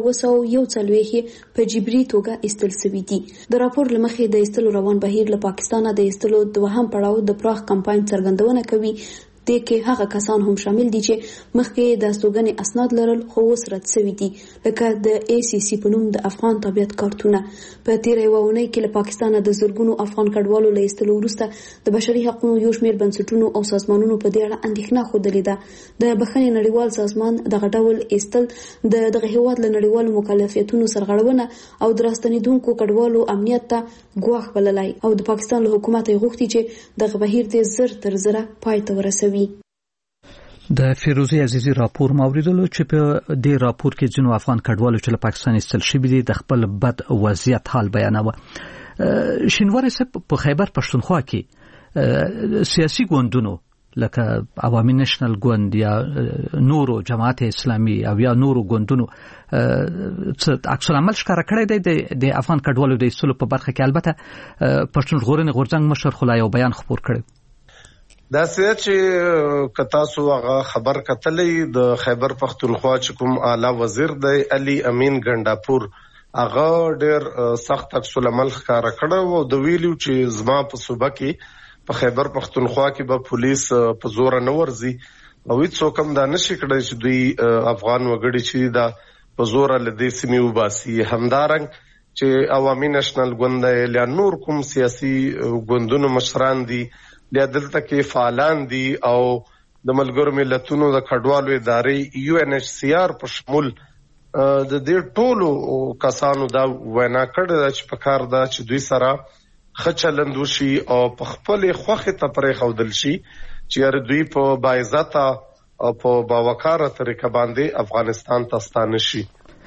10,241 په جبري توګه ایستل شوي دي. د راپور له مخې د ایستلو روان بهیر له پاکستانه د ایستلو دوهم پړاو د پراخ کمپاین څرګندونه کوي. دې کې هغه کسان هم شامل دي چې مخکې د استوګنې اسناد لرل خو اوس رد شوي دي لکه د ACC په نوم د افغان طبیعت کارتونه. په تیره یوه اونۍ کې له پاکستانه د زرګونو افغان کډوالو له ایستلو وروسته د بشري حقوقو یو شمېر بنسټونو او سازمانونو په دې اړه اندېښنه ښودلې ده. د بخښنې نړیوال سازمان دغه ډول ایستل د دغه هیواد له نړیوالو مکلفیتونو سرغړونه او د راستنېدونکو کډوالو امنیت ته ګواښ بللی او د پاکستان له حکومت یې غوښتي چې دغه بهیر دې زر تر زره پای ته ورسوي. د فیروزی عزیزی راپور موریدلو چې په دې راپور کې ځینو افغان کډوالو چې له پاکستان ایستل شوي دي د خپل بد وضعیت حال بیانوه. شینواری صاحب په خیبر پښتونخوا کې سیاسي ګوندونو لکه عوامي نېشنل ګوند یا نورو جماعت اسلامي او یا نورو ګوندونو عکس العمل ښکاره کړی دی د افغان کډوالو د ایستلو په برخه کې. البته پښتون ژغورنې غورځنګ مشر خو لا یو بیان خپور کړی. دا څه چې کتا سو هغه خبر کتلې د خیبر پختونخوا چې کوم اعلی وزیر دی علي امین ګنداپور هغه ډېر سخت عکس العمل ښکاره کړو او د ویلو چې زما په صوبه کې په خیبر پختونخوا کې به پولیس په زور نه ورځي او هیڅ کوم دا نشي کړی چې دوی افغان وګړي چې دا په زور له دې سیمې وباسي. همدارنګ چې عوامي نېشنل ګوند یا نور کوم سیاسي ګوندونو مشران دي بیا دلته کې فعالان دي او د ملګرو ملتونو د کډوالو ادارې UNHCR په شمول د دې ټولو کسانو دا وینا کړې ده چې په کار ده چې دوی سره ښه چلند وشي او په خپلې خوښې ته پرېښودل شي چې دوی په باعزته او په باوقاره طریقه باندې افغانستان ته ستانه شي.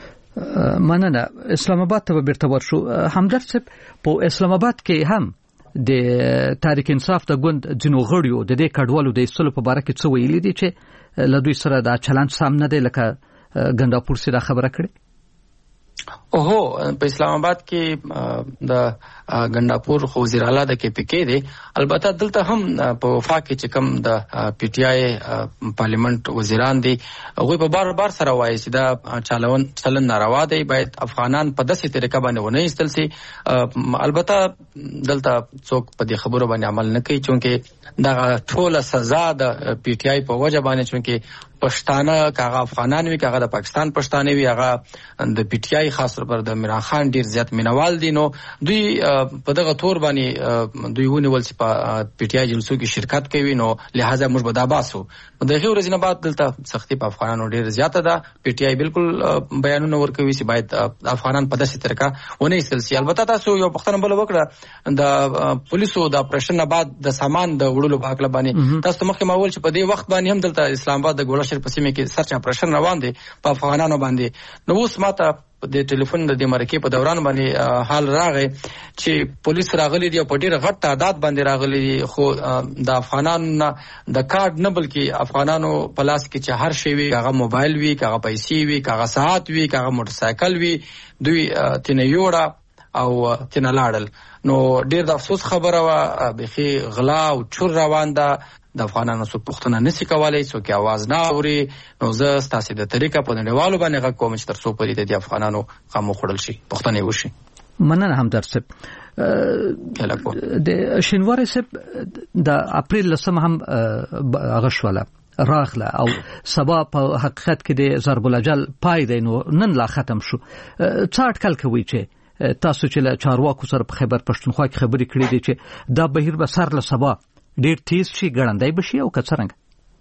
مننه. اسلام آباد ته بیرته ورشو. همدرد صاحب په اسلام آباد کې هم د تحریک انصاف د ګوند ځینو غړیو د دې کډوالو د ایستلو په باره کې څه ویلي دي چې له دوی سره دا چلند سم نه دی لکه ګنداپور سره خبره کړې. اوهو په اسلام آباد کې د ګنداپور خو وزیر اعلی د کې پی کې دی. البته دلته هم په وفاق کې چې کوم د پی ټی آی پارلیمنت وزیران دي هغوی په بار بار سره وایي چې دا چلن ناروا دی، باید افغانان په داسې طریقه باندې ونه ایستل سي. البته دلته څوک په دې خبرو باندې عمل نه کوي چونکې دا ټوله سزا د پی ټی آی په وجه باندې چونکې پښتانه کاغه افغانان وي کاغه د پاکستان پښتانه وي هغه د پی ټی آی خاص پر د عمران خان ډیر زیات مینوال دي، نو دوی په دغه تور باندې دوی ونیول چې په پی ټی آی جلسو کې شرکت کوي، نو لہذا موږ به دا باسو. دغه ورځې نه بعد دلته سختي په افغانانو ډیر زیاته ده. پی ټی آی بالکل بیانونه ورکوي چې باید افغانان په داسې طریقه ونه ایستل سي. البته تاسو یو پښتنه بل وکړه د پولیسو د اپریشن نه بعد د سامان د وړلو په حق باندې تاسو مخکې ما ویل چې په دې وخت باندې هم دلته اسلام آباد د ګوله په سیمه کې سرچ اپریشن روان دي په افغانانو باندې. نو اوس ماته د ټلیفون د مرکې په دوران باندې حال راغی چې پولیس راغلي دي او په ډېر غټ تعداد باندې راغلي دي، خو د افغانانو د کارت نه بلکې افغانانو په لاس کې چې هر شی وي، هغه موبایل وي، هغه پیسې وي، هغه ساعت وي، هغه موټر سایکل وي، دوی تنه یوړه او تنه لاړل. نو ډېر د افسوس خبره وه، بخي غلا او چور روان ده. د افغانانو څوک پوښتنه نشي کولای، څوک اواز نه اوري. نو زه ستاسې د طریقه په نړیوالو باندې غږ کوم چې تر څو پورې د دې افغانانو غم وخوړل شي، پوښتنې وشي. مننه همدرد صاحب. د شینواري صاحب د اپریل 10 هم هغه شوله راغله او سبا په حقیقت کې د ضرب الاجل پای دی، نو نن لا ختم شو. څه اټکل کوي چې تاسو چې له چارواکو سره په خیبر پښتونخوا کې خبرې کړې دي چې دا بهیر به سر له سبا ډیر تیز شي، ګړندای بشي او که څرنګه؟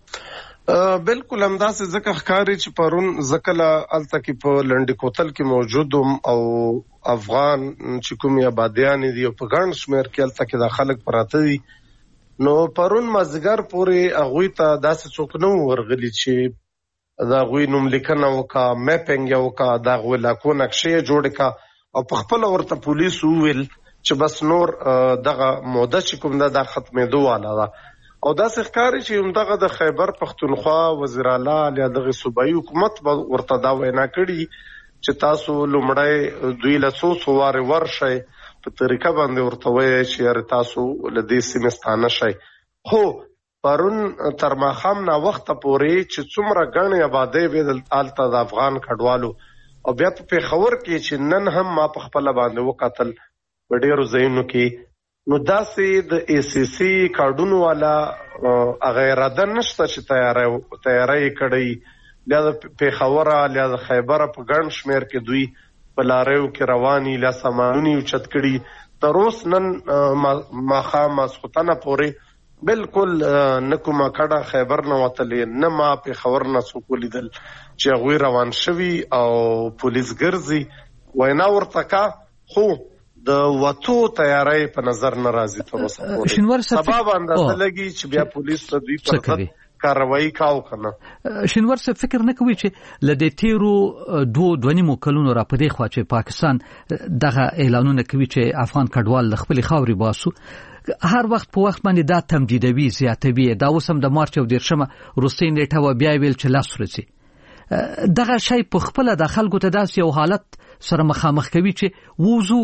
بالکل همداسې ځکه ښکاري چې پرون زکله الته کې په لنډي کوتل کې موجودم او افغان چې کومې آبادیان دي او په ګڼ شمېر کې الته کې دا خلک پراته دي، نو پرون مازدیګر پورې هغوی ته داسې څوک نه ورغلي چې د هغوی نوملیکنه وکړه، میپینګ یې وکړه، د هغوی علاقو نقشې یې جوړې کړه او په خپله ورته پولیسو وویل چې بس نور دغه موده چې کوم ده ختمېدو والا ده. او داسې ښکاري چې همدغه د خیبر پښتونخوا وزیر اعلی یا دغه صوبایي حکومت به ورته دا وینا کړي چې تاسو لومړی دوی له څو وارې ورشئ، په طریقه باندې ورته وایي چې یاره تاسو له دې سیمې ستانه شئ. خو پرون تر ماښام ناوخته پورې چې څومره ګڼې آبادۍ وې هلته د افغان کډوالو، او بیا په پېښور کې چې نن هم ما په خپله باندې وکتل په ډېرو ځایونو کې، نو داسې د ای سی سی کارډونو والا هغه اراده نشته چې تیاری یې کړی، بیا د پېښوره بیا د خیبره په ګڼ شمېر کې دوی په لاریو کې رواني، لا سامانونه یې اوچت کړي. تر اوس نن ماښام ماسخوتنه پورې بالکل نه کومه کډه خیبر نه وتلې، نه ما پېښور نه څوک ولیدل چې هغوی روان شوي او پولیس ګرځي. وینا ورته کا، خو د وتو تیاری په نظر نه راځي تر اوسه پورې. سبا به اندازه لګي چې بیا پولیس ته دوی پر ضد کاروایی کاو کنه. شینوار صاحب فکر نه کوي چې له دې تیرو دوه نیمو کلونو را پدې خوا چې پاکستان دغه اعلانونه کوي چې افغان کډوال له خپلې خاورې باسو، هر وخت په وخت باندې دا تمدیدوي، زیاتوي. دا اوس هم د مارچ او 13 وروستۍ نیټه وه، بیا ویل چې 10 ورځې. دغه شی په خپله د خلکو ته داسې یو حالت سره مخامخ کوي چې ووزو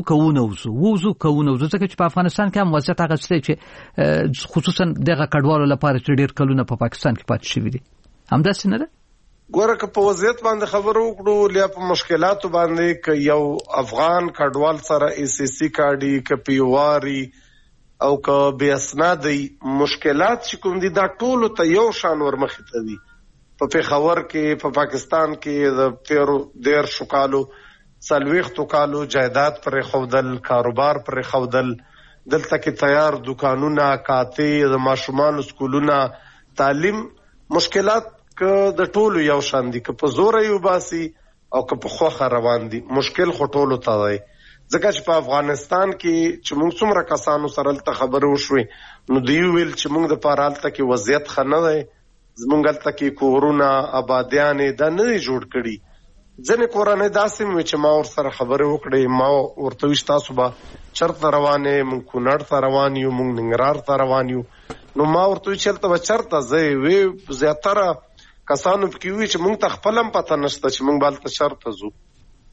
کوو ځکه چې په افغانستان کې هم وضعیت هغه څه دی چې خصوصا دغه کډوالو لپاره چې ډېر کلونه په پاکستان کې پاتې شوي دي. همداسې نه ده؟ ګوره که په وضعیت باندې خبرو وکړو، یا په مشکلاتو باندې، که یو افغان کډوال سره ای سی سی کارډي، که پیواري او که بې اسنادي، مشکلات چې کوم دي دا ټولو ته یو شان ورمخې ته دي. په پېښور کې، په پاکستان کې د 13 کالو 40 کالو جایداد پر خودل، کاروبار پر خودل، دلته کې تیار دکانونه، کاته، د ماشومان سکولونه، تعلیم، مشکلات که د ټولو یو شان دي، که په زور یو باسي او که په خوخه روان دي. مشکل خو ټولو ته دی، ځکه چې په افغانستان کې چې موږ څومره کسانو سره هلته خبرې وشوې، نو دوی ویل چې موږ د پاره هلته کې وضعیت ښه نه دی، زموږ هلته کې کورونه، آبادیانې دا نه دي جوړ کړي. ځینې کورنۍ داسې وې چې ما ورسره خبرې وکړې، ما ورته ویل تاسو به چېرته روان یې؟ موږ کونړ ته روان یو، موږ ننګرهار ته روان یو. نو ما ورته ویل چې هلته به چېرته ځئ؟ وی زیاتره کسانو پکې وي چې موږ ته خپله هم پته نشته چې موږ به هلته چېرته ځو.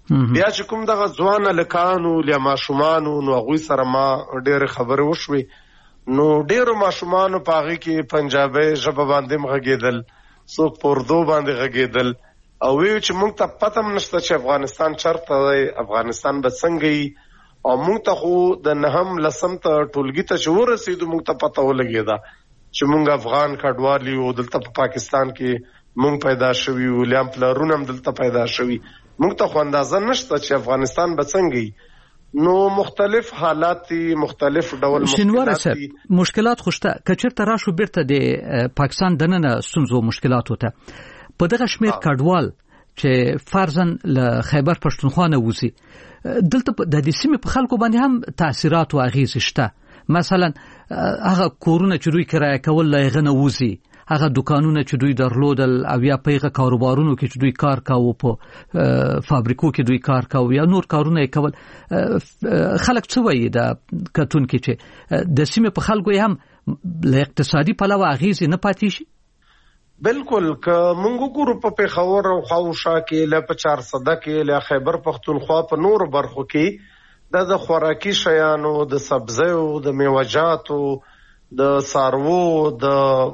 بیا چې کوم دغه ځوان لکانو یا ماشومانو نو هغوی سره ما ډېرې خبرې وشوې نو ډېرو ماشومانو په هغې کې پنجابۍ ژبه باندې هم غږېدل څوک په اردو باندې غږېدل او ویو چې موږ ته پته هم نشته چې افغانستان چېرته دی افغانستان به څنګه وي او موږ ته خو د نهم لسم ته ټولګي ته چې ورسېدو موږ ته پته ولګېده چې موږ افغان کډوال یو دلته په پاکستان کې موږ پیدا شوي یو لیام پلرونه هم دلته پیدا شوي موږ ته خو اندازه نشته چې افغانستان به څنګه وي نو مختلف حالات مختلف ډول مشکلات خوشته کچرته راشو بیرته د پاکستان دننه ستونزو مشکلاتو ته په دغه شمیر کډوال چې فرضاً له خیبر پښتونخوا نه وځي دلته د دې سیمې په خلکو باندې هم تاثیرات او اغیزې شته مثلا هغه کورونه چې دوی کرایه کول لا غنه وځي هغه دکانونه چې دوی درلودل او یا پیغه کاروبارونو کې چې دوی کار کاوه په فابریکو کې دوی کار کاوه یا نور کارونه کول خلک څه وایي د کتون کې چې د سیمې په خلکو هم له اقتصادي پلوه اغیزې نه پاتې شي بالکل که مونږ ګورو په پیښور او خاوشا کې له په 400 کې له خیبر پښتونخوا په نور برخو کې د خوراکي شیانو د سبزیو د میوه‌جاتو د سارو د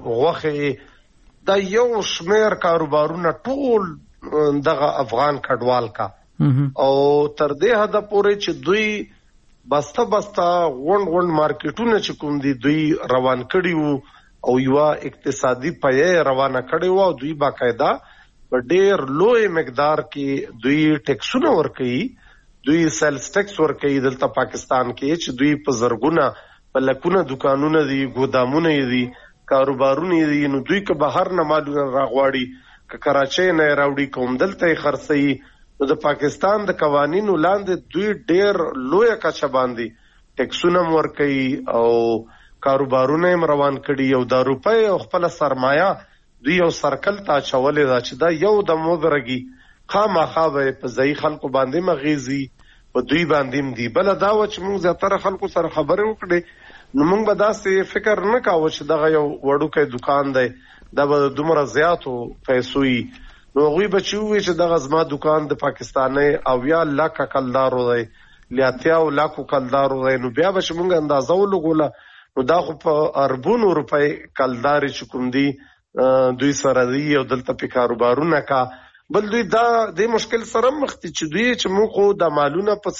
غوښې د یو شمیر کاروبارونه ټول دغه افغان کډوال کا او تر دې حد پورې چې دوی بسته غونډ مارکیټونه چې کوم دي دوی روان کړي وو او یو اقتصادي پایې روانه کړي وو دوی باقاعده په ډېر لوی مقدار کې دوی ټیکسونه ورکړي دوی سیلز ټیکس ورکړي دلته پاکستان کې چې دوی په زرګونه په لکونه دکانونه دي ګودامونه دي کاروبارونه دي نو دوی که بهر نه مالونه راغواړي که کراچۍ نه راوړي کوم دلته خرڅي نو د پاکستان د قوانینو لاندې دوی ډېر لوی کچه باندې ټیکسونه ورکوي او کاروبارونه هم روان کړي او د روپۍ او خپل سرمایه دوی یو سرکل ته اچولې ده چې دا یو د مبرګي خامخا به په ځای خلکو باندې مغیزي په دوی باندې دی بل دا و چې موږ زیاتره خلکو سره خبرې وکړې نو موږ به داسې فکر نه کاوه چې دغه یو وړوکی دکان دی دا به دومره زیاتو پیسو وي نو هغوی به چې ووایي چې دغه زما دکان د پاکستاني 80 لکه کلدارو دی ل 80 لکو کلدارو دی نو بیا به چې موږ اندازه ولګوله نو دا خو په اربونو روپۍ کلدارې چې کوم دي دوی سره دي او دلته په کاروبارونه کا بل دوی دا د مشکل سره مخ دي چې دوی چې موږ خو د مالونه په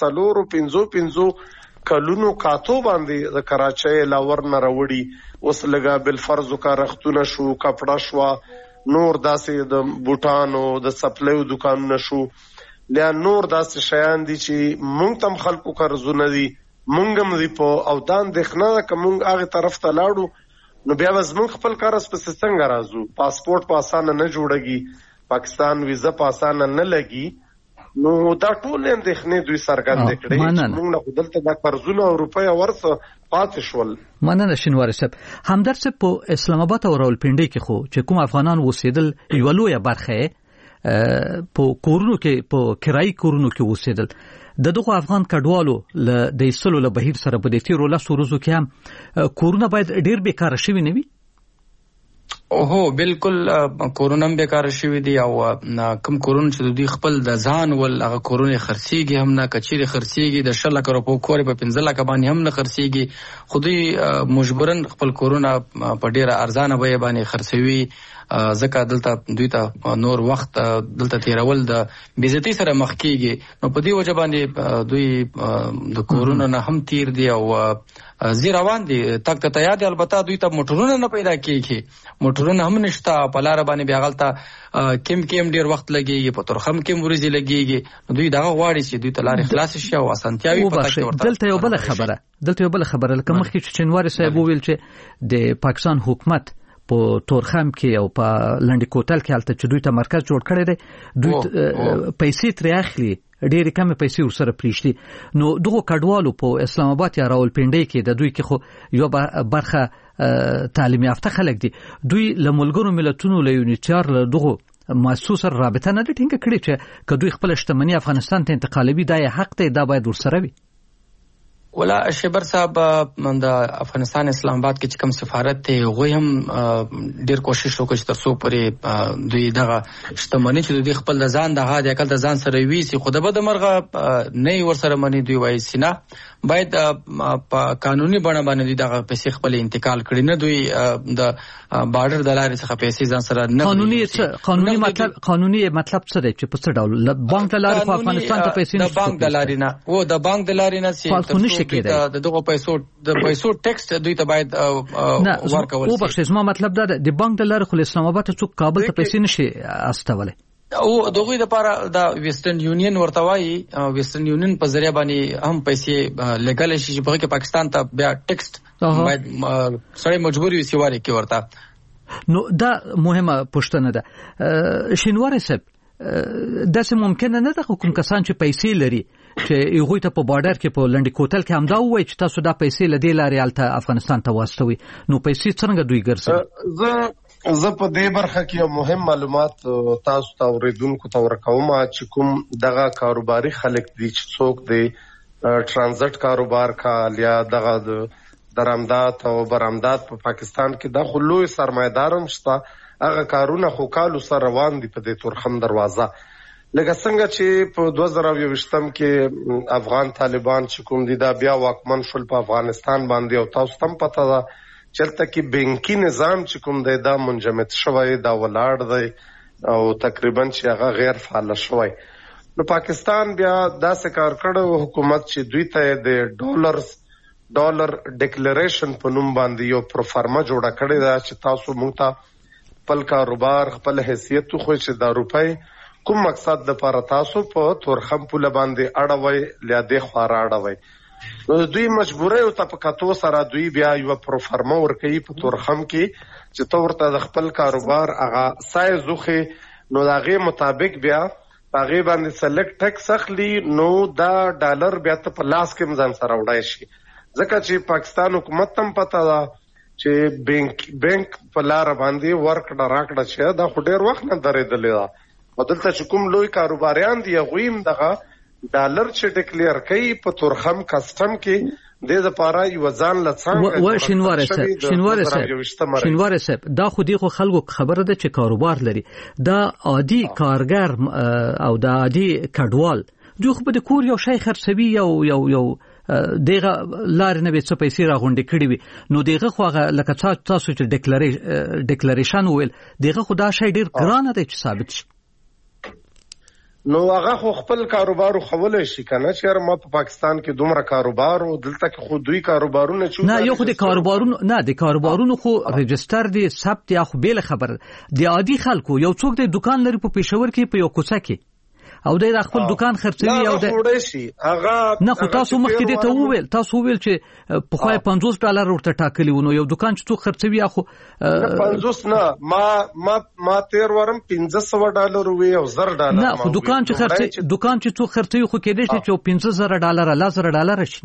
4-5 کلونو کاتو باندې د کراچۍ لاور نه راوړي اوس لګا بل فرض کا رختونه شو کپڑا شو نور داسې د بوټانو د سپلایو دکانونه شو لیا نور داسې شیان دي چې موږ تم خلکو قرضونه دي موږ هم دی په او دان دښنه که موږ هغه طرف ته لاړو نو بیا زموږ خپل کارس په څنګه راځو پاسپورت په اسانه نه جوړږي پاکستان ویزا په اسانه نه لګي نو دا ټول اندېښنې دوی څرګندې کړې موږ نه دلته د قرضونو او روپیو ورڅ پاتې شول مننه شینواری صاحب همدرد صاحب په اسلام آباد او راولپنډي کې خو چې کوم افغانان اوسېدل یو لویه برخه په کورونو کې په کرایي کورونو کې اوسېدل دغه افغان کډوالو د ایستلو له بهیر سره په دې تیرو 10 ورځو کې هم کورونه باید ډېر بیکاره شوي نه وي اوهو بالکل کورونه هم بیکاره شوي دي او کوم کورونه چې دوی خپل د ځان ول هغه کورونه خرڅېږي هم نه کچېرې خرڅېږي د 10 لک روپو کور په 15 لک باندې هم نه خرڅېږي خو دوی مجبورن خپل کورونه په ډېره ارزانه بیه باندې خرڅوي ځکه دلته دوی ته نور وخت دلته تیرول د بیزتی سره مخ کېږي نو په دې وجه باندې دوی د کورونه نه هم تیر دي او زی روان دي تک ته یاد البته دوی ته موټرونه نه پیدا کېږي موټرونه هم نشته په لار باندې بیا غلطه کم ډیر وخت لګيږي په ترخم کم ورځي لګيږي دوی دغه غواړي چې دوی ته لار خلاص شي او اسانتیاوي پاتې ورته دلته یو بل خبره لکه مخکې چې چنواری صاحب ویل چې د پاکستان حکومت په تورخم کې او په لنډی کوتل کې حالت چې دوی ته مرکز جوړ کړی دی دوی پیسې ترې اخلي ډېرې کمې پیسې ورسره پریږدي نو دغه کډوالو په اسلام آباد یا راولپنډي کې د دوی کې خو یو برخه تعلیم یافته خلک دي دوی له ملګرو ملتونو له یونیچار له دغه محسوسه رابطه نه ټینګه کړې چې که دوی خپل شتمنۍ افغانستان ته انتقالوي دا یې حق دی دا باید ورسره وي ولا شبر صاحب د افغانستان اسلام آباد کې کوم سفارت ته غوي هم ډیر کوشش وکړي چې تاسو پرې دوی دغه شتمنۍ چې دوی خپل ځان دغه د عقل د ځان سره ویسي خو د بد مرغه نه ورسره مني دوی وایي سینا باید په قانوني بڼه باندې دغه پیسې خپل انتقال کړي نه دوی د بارډر د لارې څخه پیسې ځان سره نه قانوني مطلب څه دی چې په څه ډول بانک د لارې په افغانستان ته پیسې نه د بانک د لارې نه د بانک د لارې نه د دغه پیسو ټیکس دوی ته باید ورکول شي. او بخښه زما مطلب دا د بانک د لارې خو اسلام آباد ته څوک کابل ته پیسې نشي استولای او دغه لپاره د ویسټرن یونین ورته وایي ویسټرن یونین په ذریعہ باندې هم پیسې لګل شي چې په پاکستان ته بیا ټیکس باید سړی مجبور وي سیواري کې ورته. نو دا مهمه پوښتنه ده شینواری صاحب داسې ممکنه نه ده کوم کسان چې پیسې لري چې هغه ته په بارډر کې په لنډی کوتل کې همدا وایي چې تاسو دا پیسې لدې لارې الته افغانستان ته واستوي نو پیسې څنګه دوی ګرځي. زه په دې برخه کې مهم معلومات تاسو ته اوریدونکو ته ورکوم چې کوم دغه کاروباري خلک دي چې څوک دی ترانزیت کاروبار کا یا دغه درآمدات او برآمدات په پاکستان کې د خلوی سرمایدارم شته هغه کارونه خو کالو سره روان دي په دې تورخم دروازه لکه څنګه چې په 2020 کې افغان طالبان چې کوم دي دا بیا واکمن شول په افغانستان باندې او تاسو هم پته ده چلته کې بانکي نظام چې کوم دی دا منجمد شوی دا ولاړ دی او تقریبا چې هغه غیر فعال شوی نو پاکستان بیا داسې کار کړو حکومت چې دوی ته د ډالر ډیکلیریشن په نوم باندې یو پروفارما جوړه کړې ده چې تاسو موږ ته خپل کاروبار خپل حیثیت خو چې د روپۍ کوم مقصد د لپاره تاسو په تورخم پوله باندې اړوي لیاده خورا اړوي نو دوی مجبورې او تپکاتو سره دوی بیا یو پروفارما ورکوي په تورخم کې چې تو ورته د خپل کاروبار هغه سایز وخی نو دغه مطابق بیا هغه باندې سلیکټ ټیکس اخلي نو دا ډالر بیا ته په لاس کې مزان سره وړای شي ځکه چې پاکستان حکومت هم پته ده چې بانک په لار باندې ورکړه راکړه چې دا خو ډیر وخت نه درېدلې ده او دلته چې کوم لوی کاروباریان دي غویم دغه ډالر چې ډیکلیر کوي په تورخم کسٹم کې د لپاره یو ځان لڅنګ و شینواری صاحب دا خو دی خو خلکو خبره ده چې کاروبار لري دا عادي کارګر او دا عادي کډوال جو خو به کور یو شای خرڅوي یو دغه لار نه به څه پیسې راغونډې کړې وي نو دغه خو لکه تاسو چې ډیکلیریشن ویل دغه خو دا شی ډیر ګران دی چې ثابت شي نو هغه خو خپل کاروبار خولې شي کنه چې ما په پاکستان کې دومره کاروبار او دلته کې خو دوی کاروبارونه چوي نه یو خو د کاروبارونو خو رجستر دي ثبت یا خو بیل خبر دی عادي خلکو یو څوک د دکان لري په پېښور کې په یو کوڅه کې او د خپل دکان خرڅوي او د نه خو تاسو مخکې دې ته وویل چې په خو $50 ورته ټاکلی ونه یو دکان چې تو خرڅوي اخو 50 نه ما تیر ورم $1500 وی او $1000 نه خو دکان چې تو خرڅوي خو کې دې چې $50,000 $10,000 شي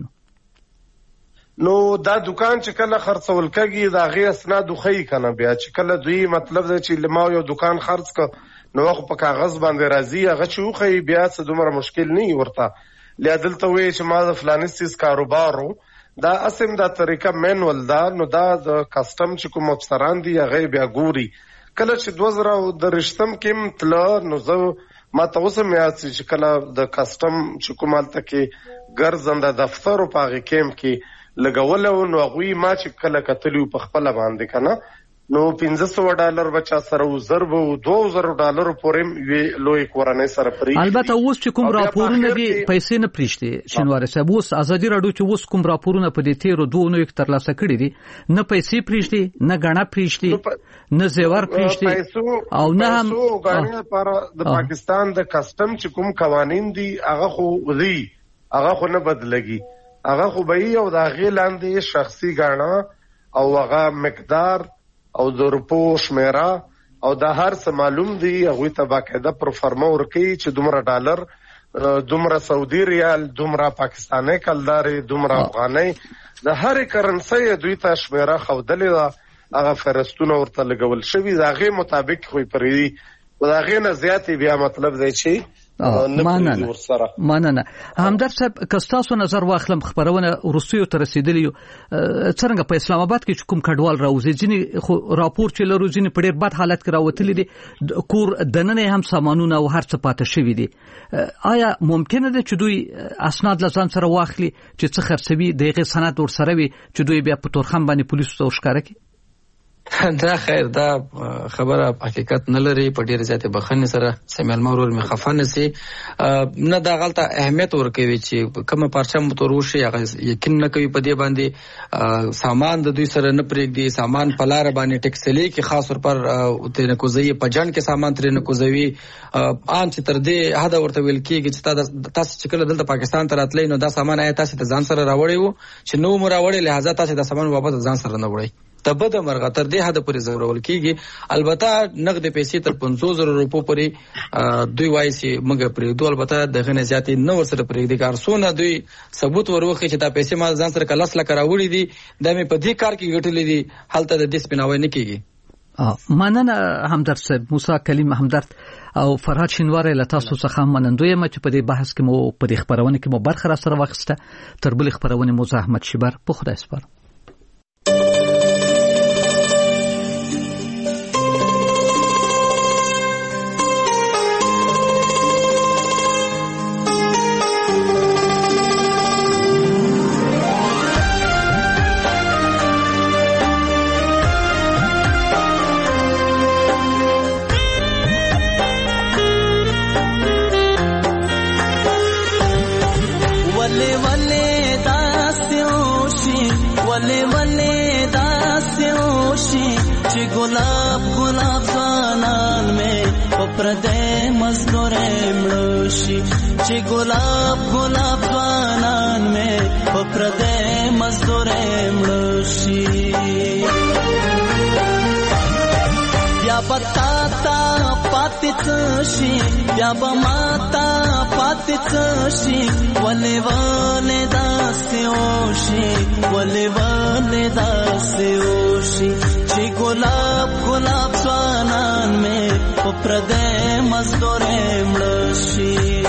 نو دا دکان چې کله خرڅول کېږي دا غي اسناد خو کنه بیا چې کله دوی مطلب دا چې لما یو دکان خرڅ ک نو خو په کاغذ باندې راځي هغه چې خو بیا څه دومره مشکل نه ورته لیدلته وی چې ما د فلانستیس کاروبارو دا اسم دا طریقه مینول دا نو دا د کسٹم چې کوم افسران دي هغه بیا ګوري کله چې 2013 کې تل نو زه ما تاسو مې چې کله د کسٹم چې کومالته کې ګرځنده دفتر او پاغي کېم کې لګول نو غوي ما چې کله کتلو په خپل باندې کنه نو $500 بچا سره $2,000 پورې وی لوی کورنۍ سره پری البته اوس چې کوم راپورونه دي پیسې نه پریشتي شینواری صاحب اوس ازادي راډیو چې اوس کوم راپورونه په دې تیرو دوه نو یک ترلاسه کړی دي نه پیسې پریشتي نه غاڼه پریشتي نه زیور پریشتي او نه هم غاڼه لپاره د پاکستان د کسٹم چې کوم قوانين دي هغه خو نه بدلږي هغه خو به یو د غیلاندې شخصي غاڼه او هغه مقدار او د روپو شمیره او د هر څه معلوم دی هغه ته باقاعده پروفارما ورکي چې دومره ډالر دومره سعودي ریال دومره پاکستاني کلداري دومره افغاني د هر کرنسي دوی ته شمیره خودلې ده هغه فرستونه ورته لګول شوی دغه مطابق خو پرې وداغه نه زیاتې بیا مطلب دی چې مننه همدرد صاحب کستاسو نظر واخلم خبرونه روسیو ته رسیدلی څنګه په اسلام آباد کې کوم کډوال راوځي ځینی راپور چې لرو ځینی په ډیر بد حالت کې راوتلی دي کور دننه هم سامانونه او هر څه پاتې شوی دي آیا ممکنه ده چې دوی اسناد لزان سره واخلي چې څه خرڅوي دغه سند ور سره وي چې دوی بیا په تورخم باندې پولیسو ته ښکارا کوي دا خیر دا خبره حقیقت نه لري په ډیر زیاته بخنه سره سمیل مورور می خفانه سي نه دا غلطه اهمیت ورکوي چې کومه پرچم تروشي یقین نه کوي په دې باندې سامان د دوی سره نه پرېږدي سامان په لار باندې ټیکسلي کې خاص طور پر تر کوزي په جان کې سامان تر نه کوزوي ان چې تر دې حد ورته ویل کېږي چې تاسو چې کله دلته پاکستان ته راتلئ نو دا سامان آیا تاسو ته ځان سره راوړی وو چې نو مو راوړی لہذا تاسو دا سامان واپس ځان سره نه وړئ تبه د مرغه تر دې حد پورې ضرورول کیږي البته نقد پیسې تر 500,000 روپو پورې دوی وایي چې موږ پرې دوه البته دغه نه زیاتې نو ورسره پرې دي کارسونه دوی ثبوت وروخي چې دا پیسې ما ځان سره کلاس لکه راوړي دي د مې په دې کار کې ګټلې دي حالت د دې سپیناوي نه کیږي مننه همدرد صاحب موسی کلیم همدرد او فرهاد شینواری له تاسو څخه منندوی ما چې په دې بحث کې مو په دې خبرونه کې مو برخه را سره واخسته تر بل خبرونه مو زحمت شبر په خدای سپارم गुलाब गुलाब ज़ानान में पप्रदे मज़दूरे मृषि ची गुलाब गुलाब ज़ानान में पप्रदे मज़दूरे मृषि या बताता पातिचशी या बमाता पातिचशी वले वले दास्योशी वले वले दास्योशी ची गुलाब गुलाब ज़ानान में पप्रदे मज़दूरे मृषि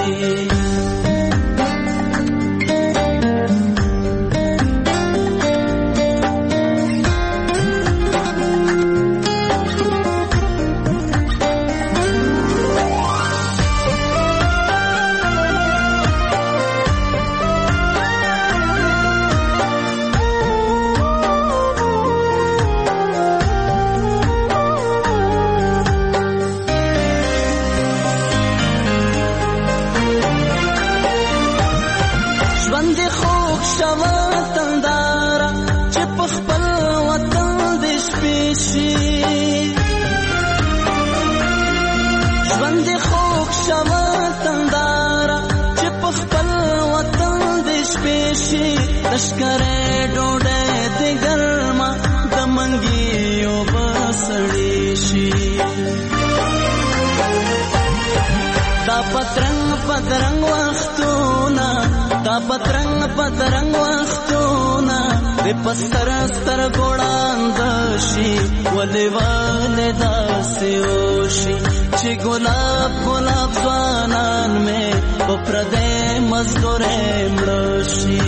लश्करे डोडे दे गर्मा दमंगियो बसड़ीशी दा पतरंग पतरंग वख्तूना दा पतरंग पतरंग वख्तूना दे पस्तर स्तर गोड़ांदशी वले वले दास्योशी ची गुलाब गुलाब ज़ानान में पप्रदे मज़दूरे मृषि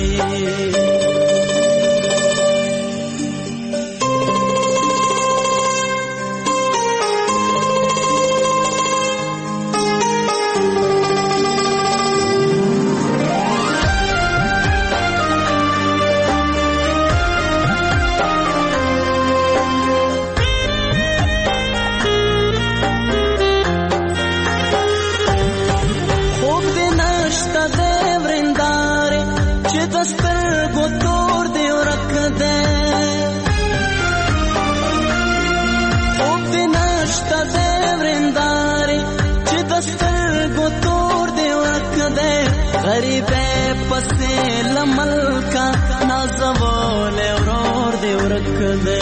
गरीबे पसे लमल का नाज़वोले और दे रख दे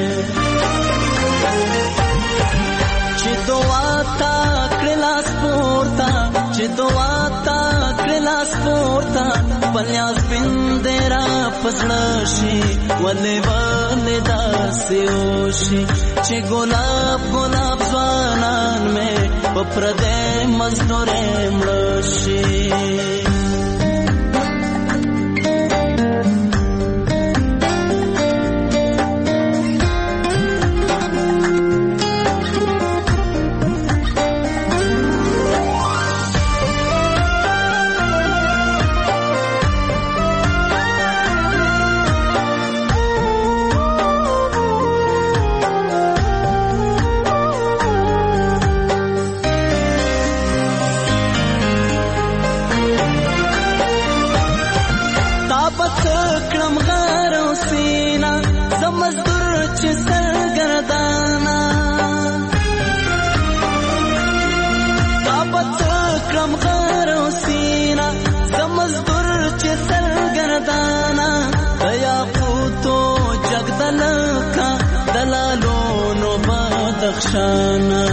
चिदवाता क्लास पोर्ता चिदवाता क्लास पोर्ता पल्यास बिंदेरा पसड़शी वले वले दास्योशी ची गुलाब गुलाब ज़ानान में په پردې مزدورې مړه شي. دخشانا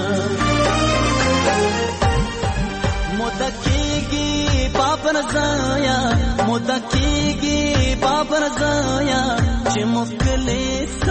مدکیگی بابر زایا مدکیگی بابر زایا چه مفکلی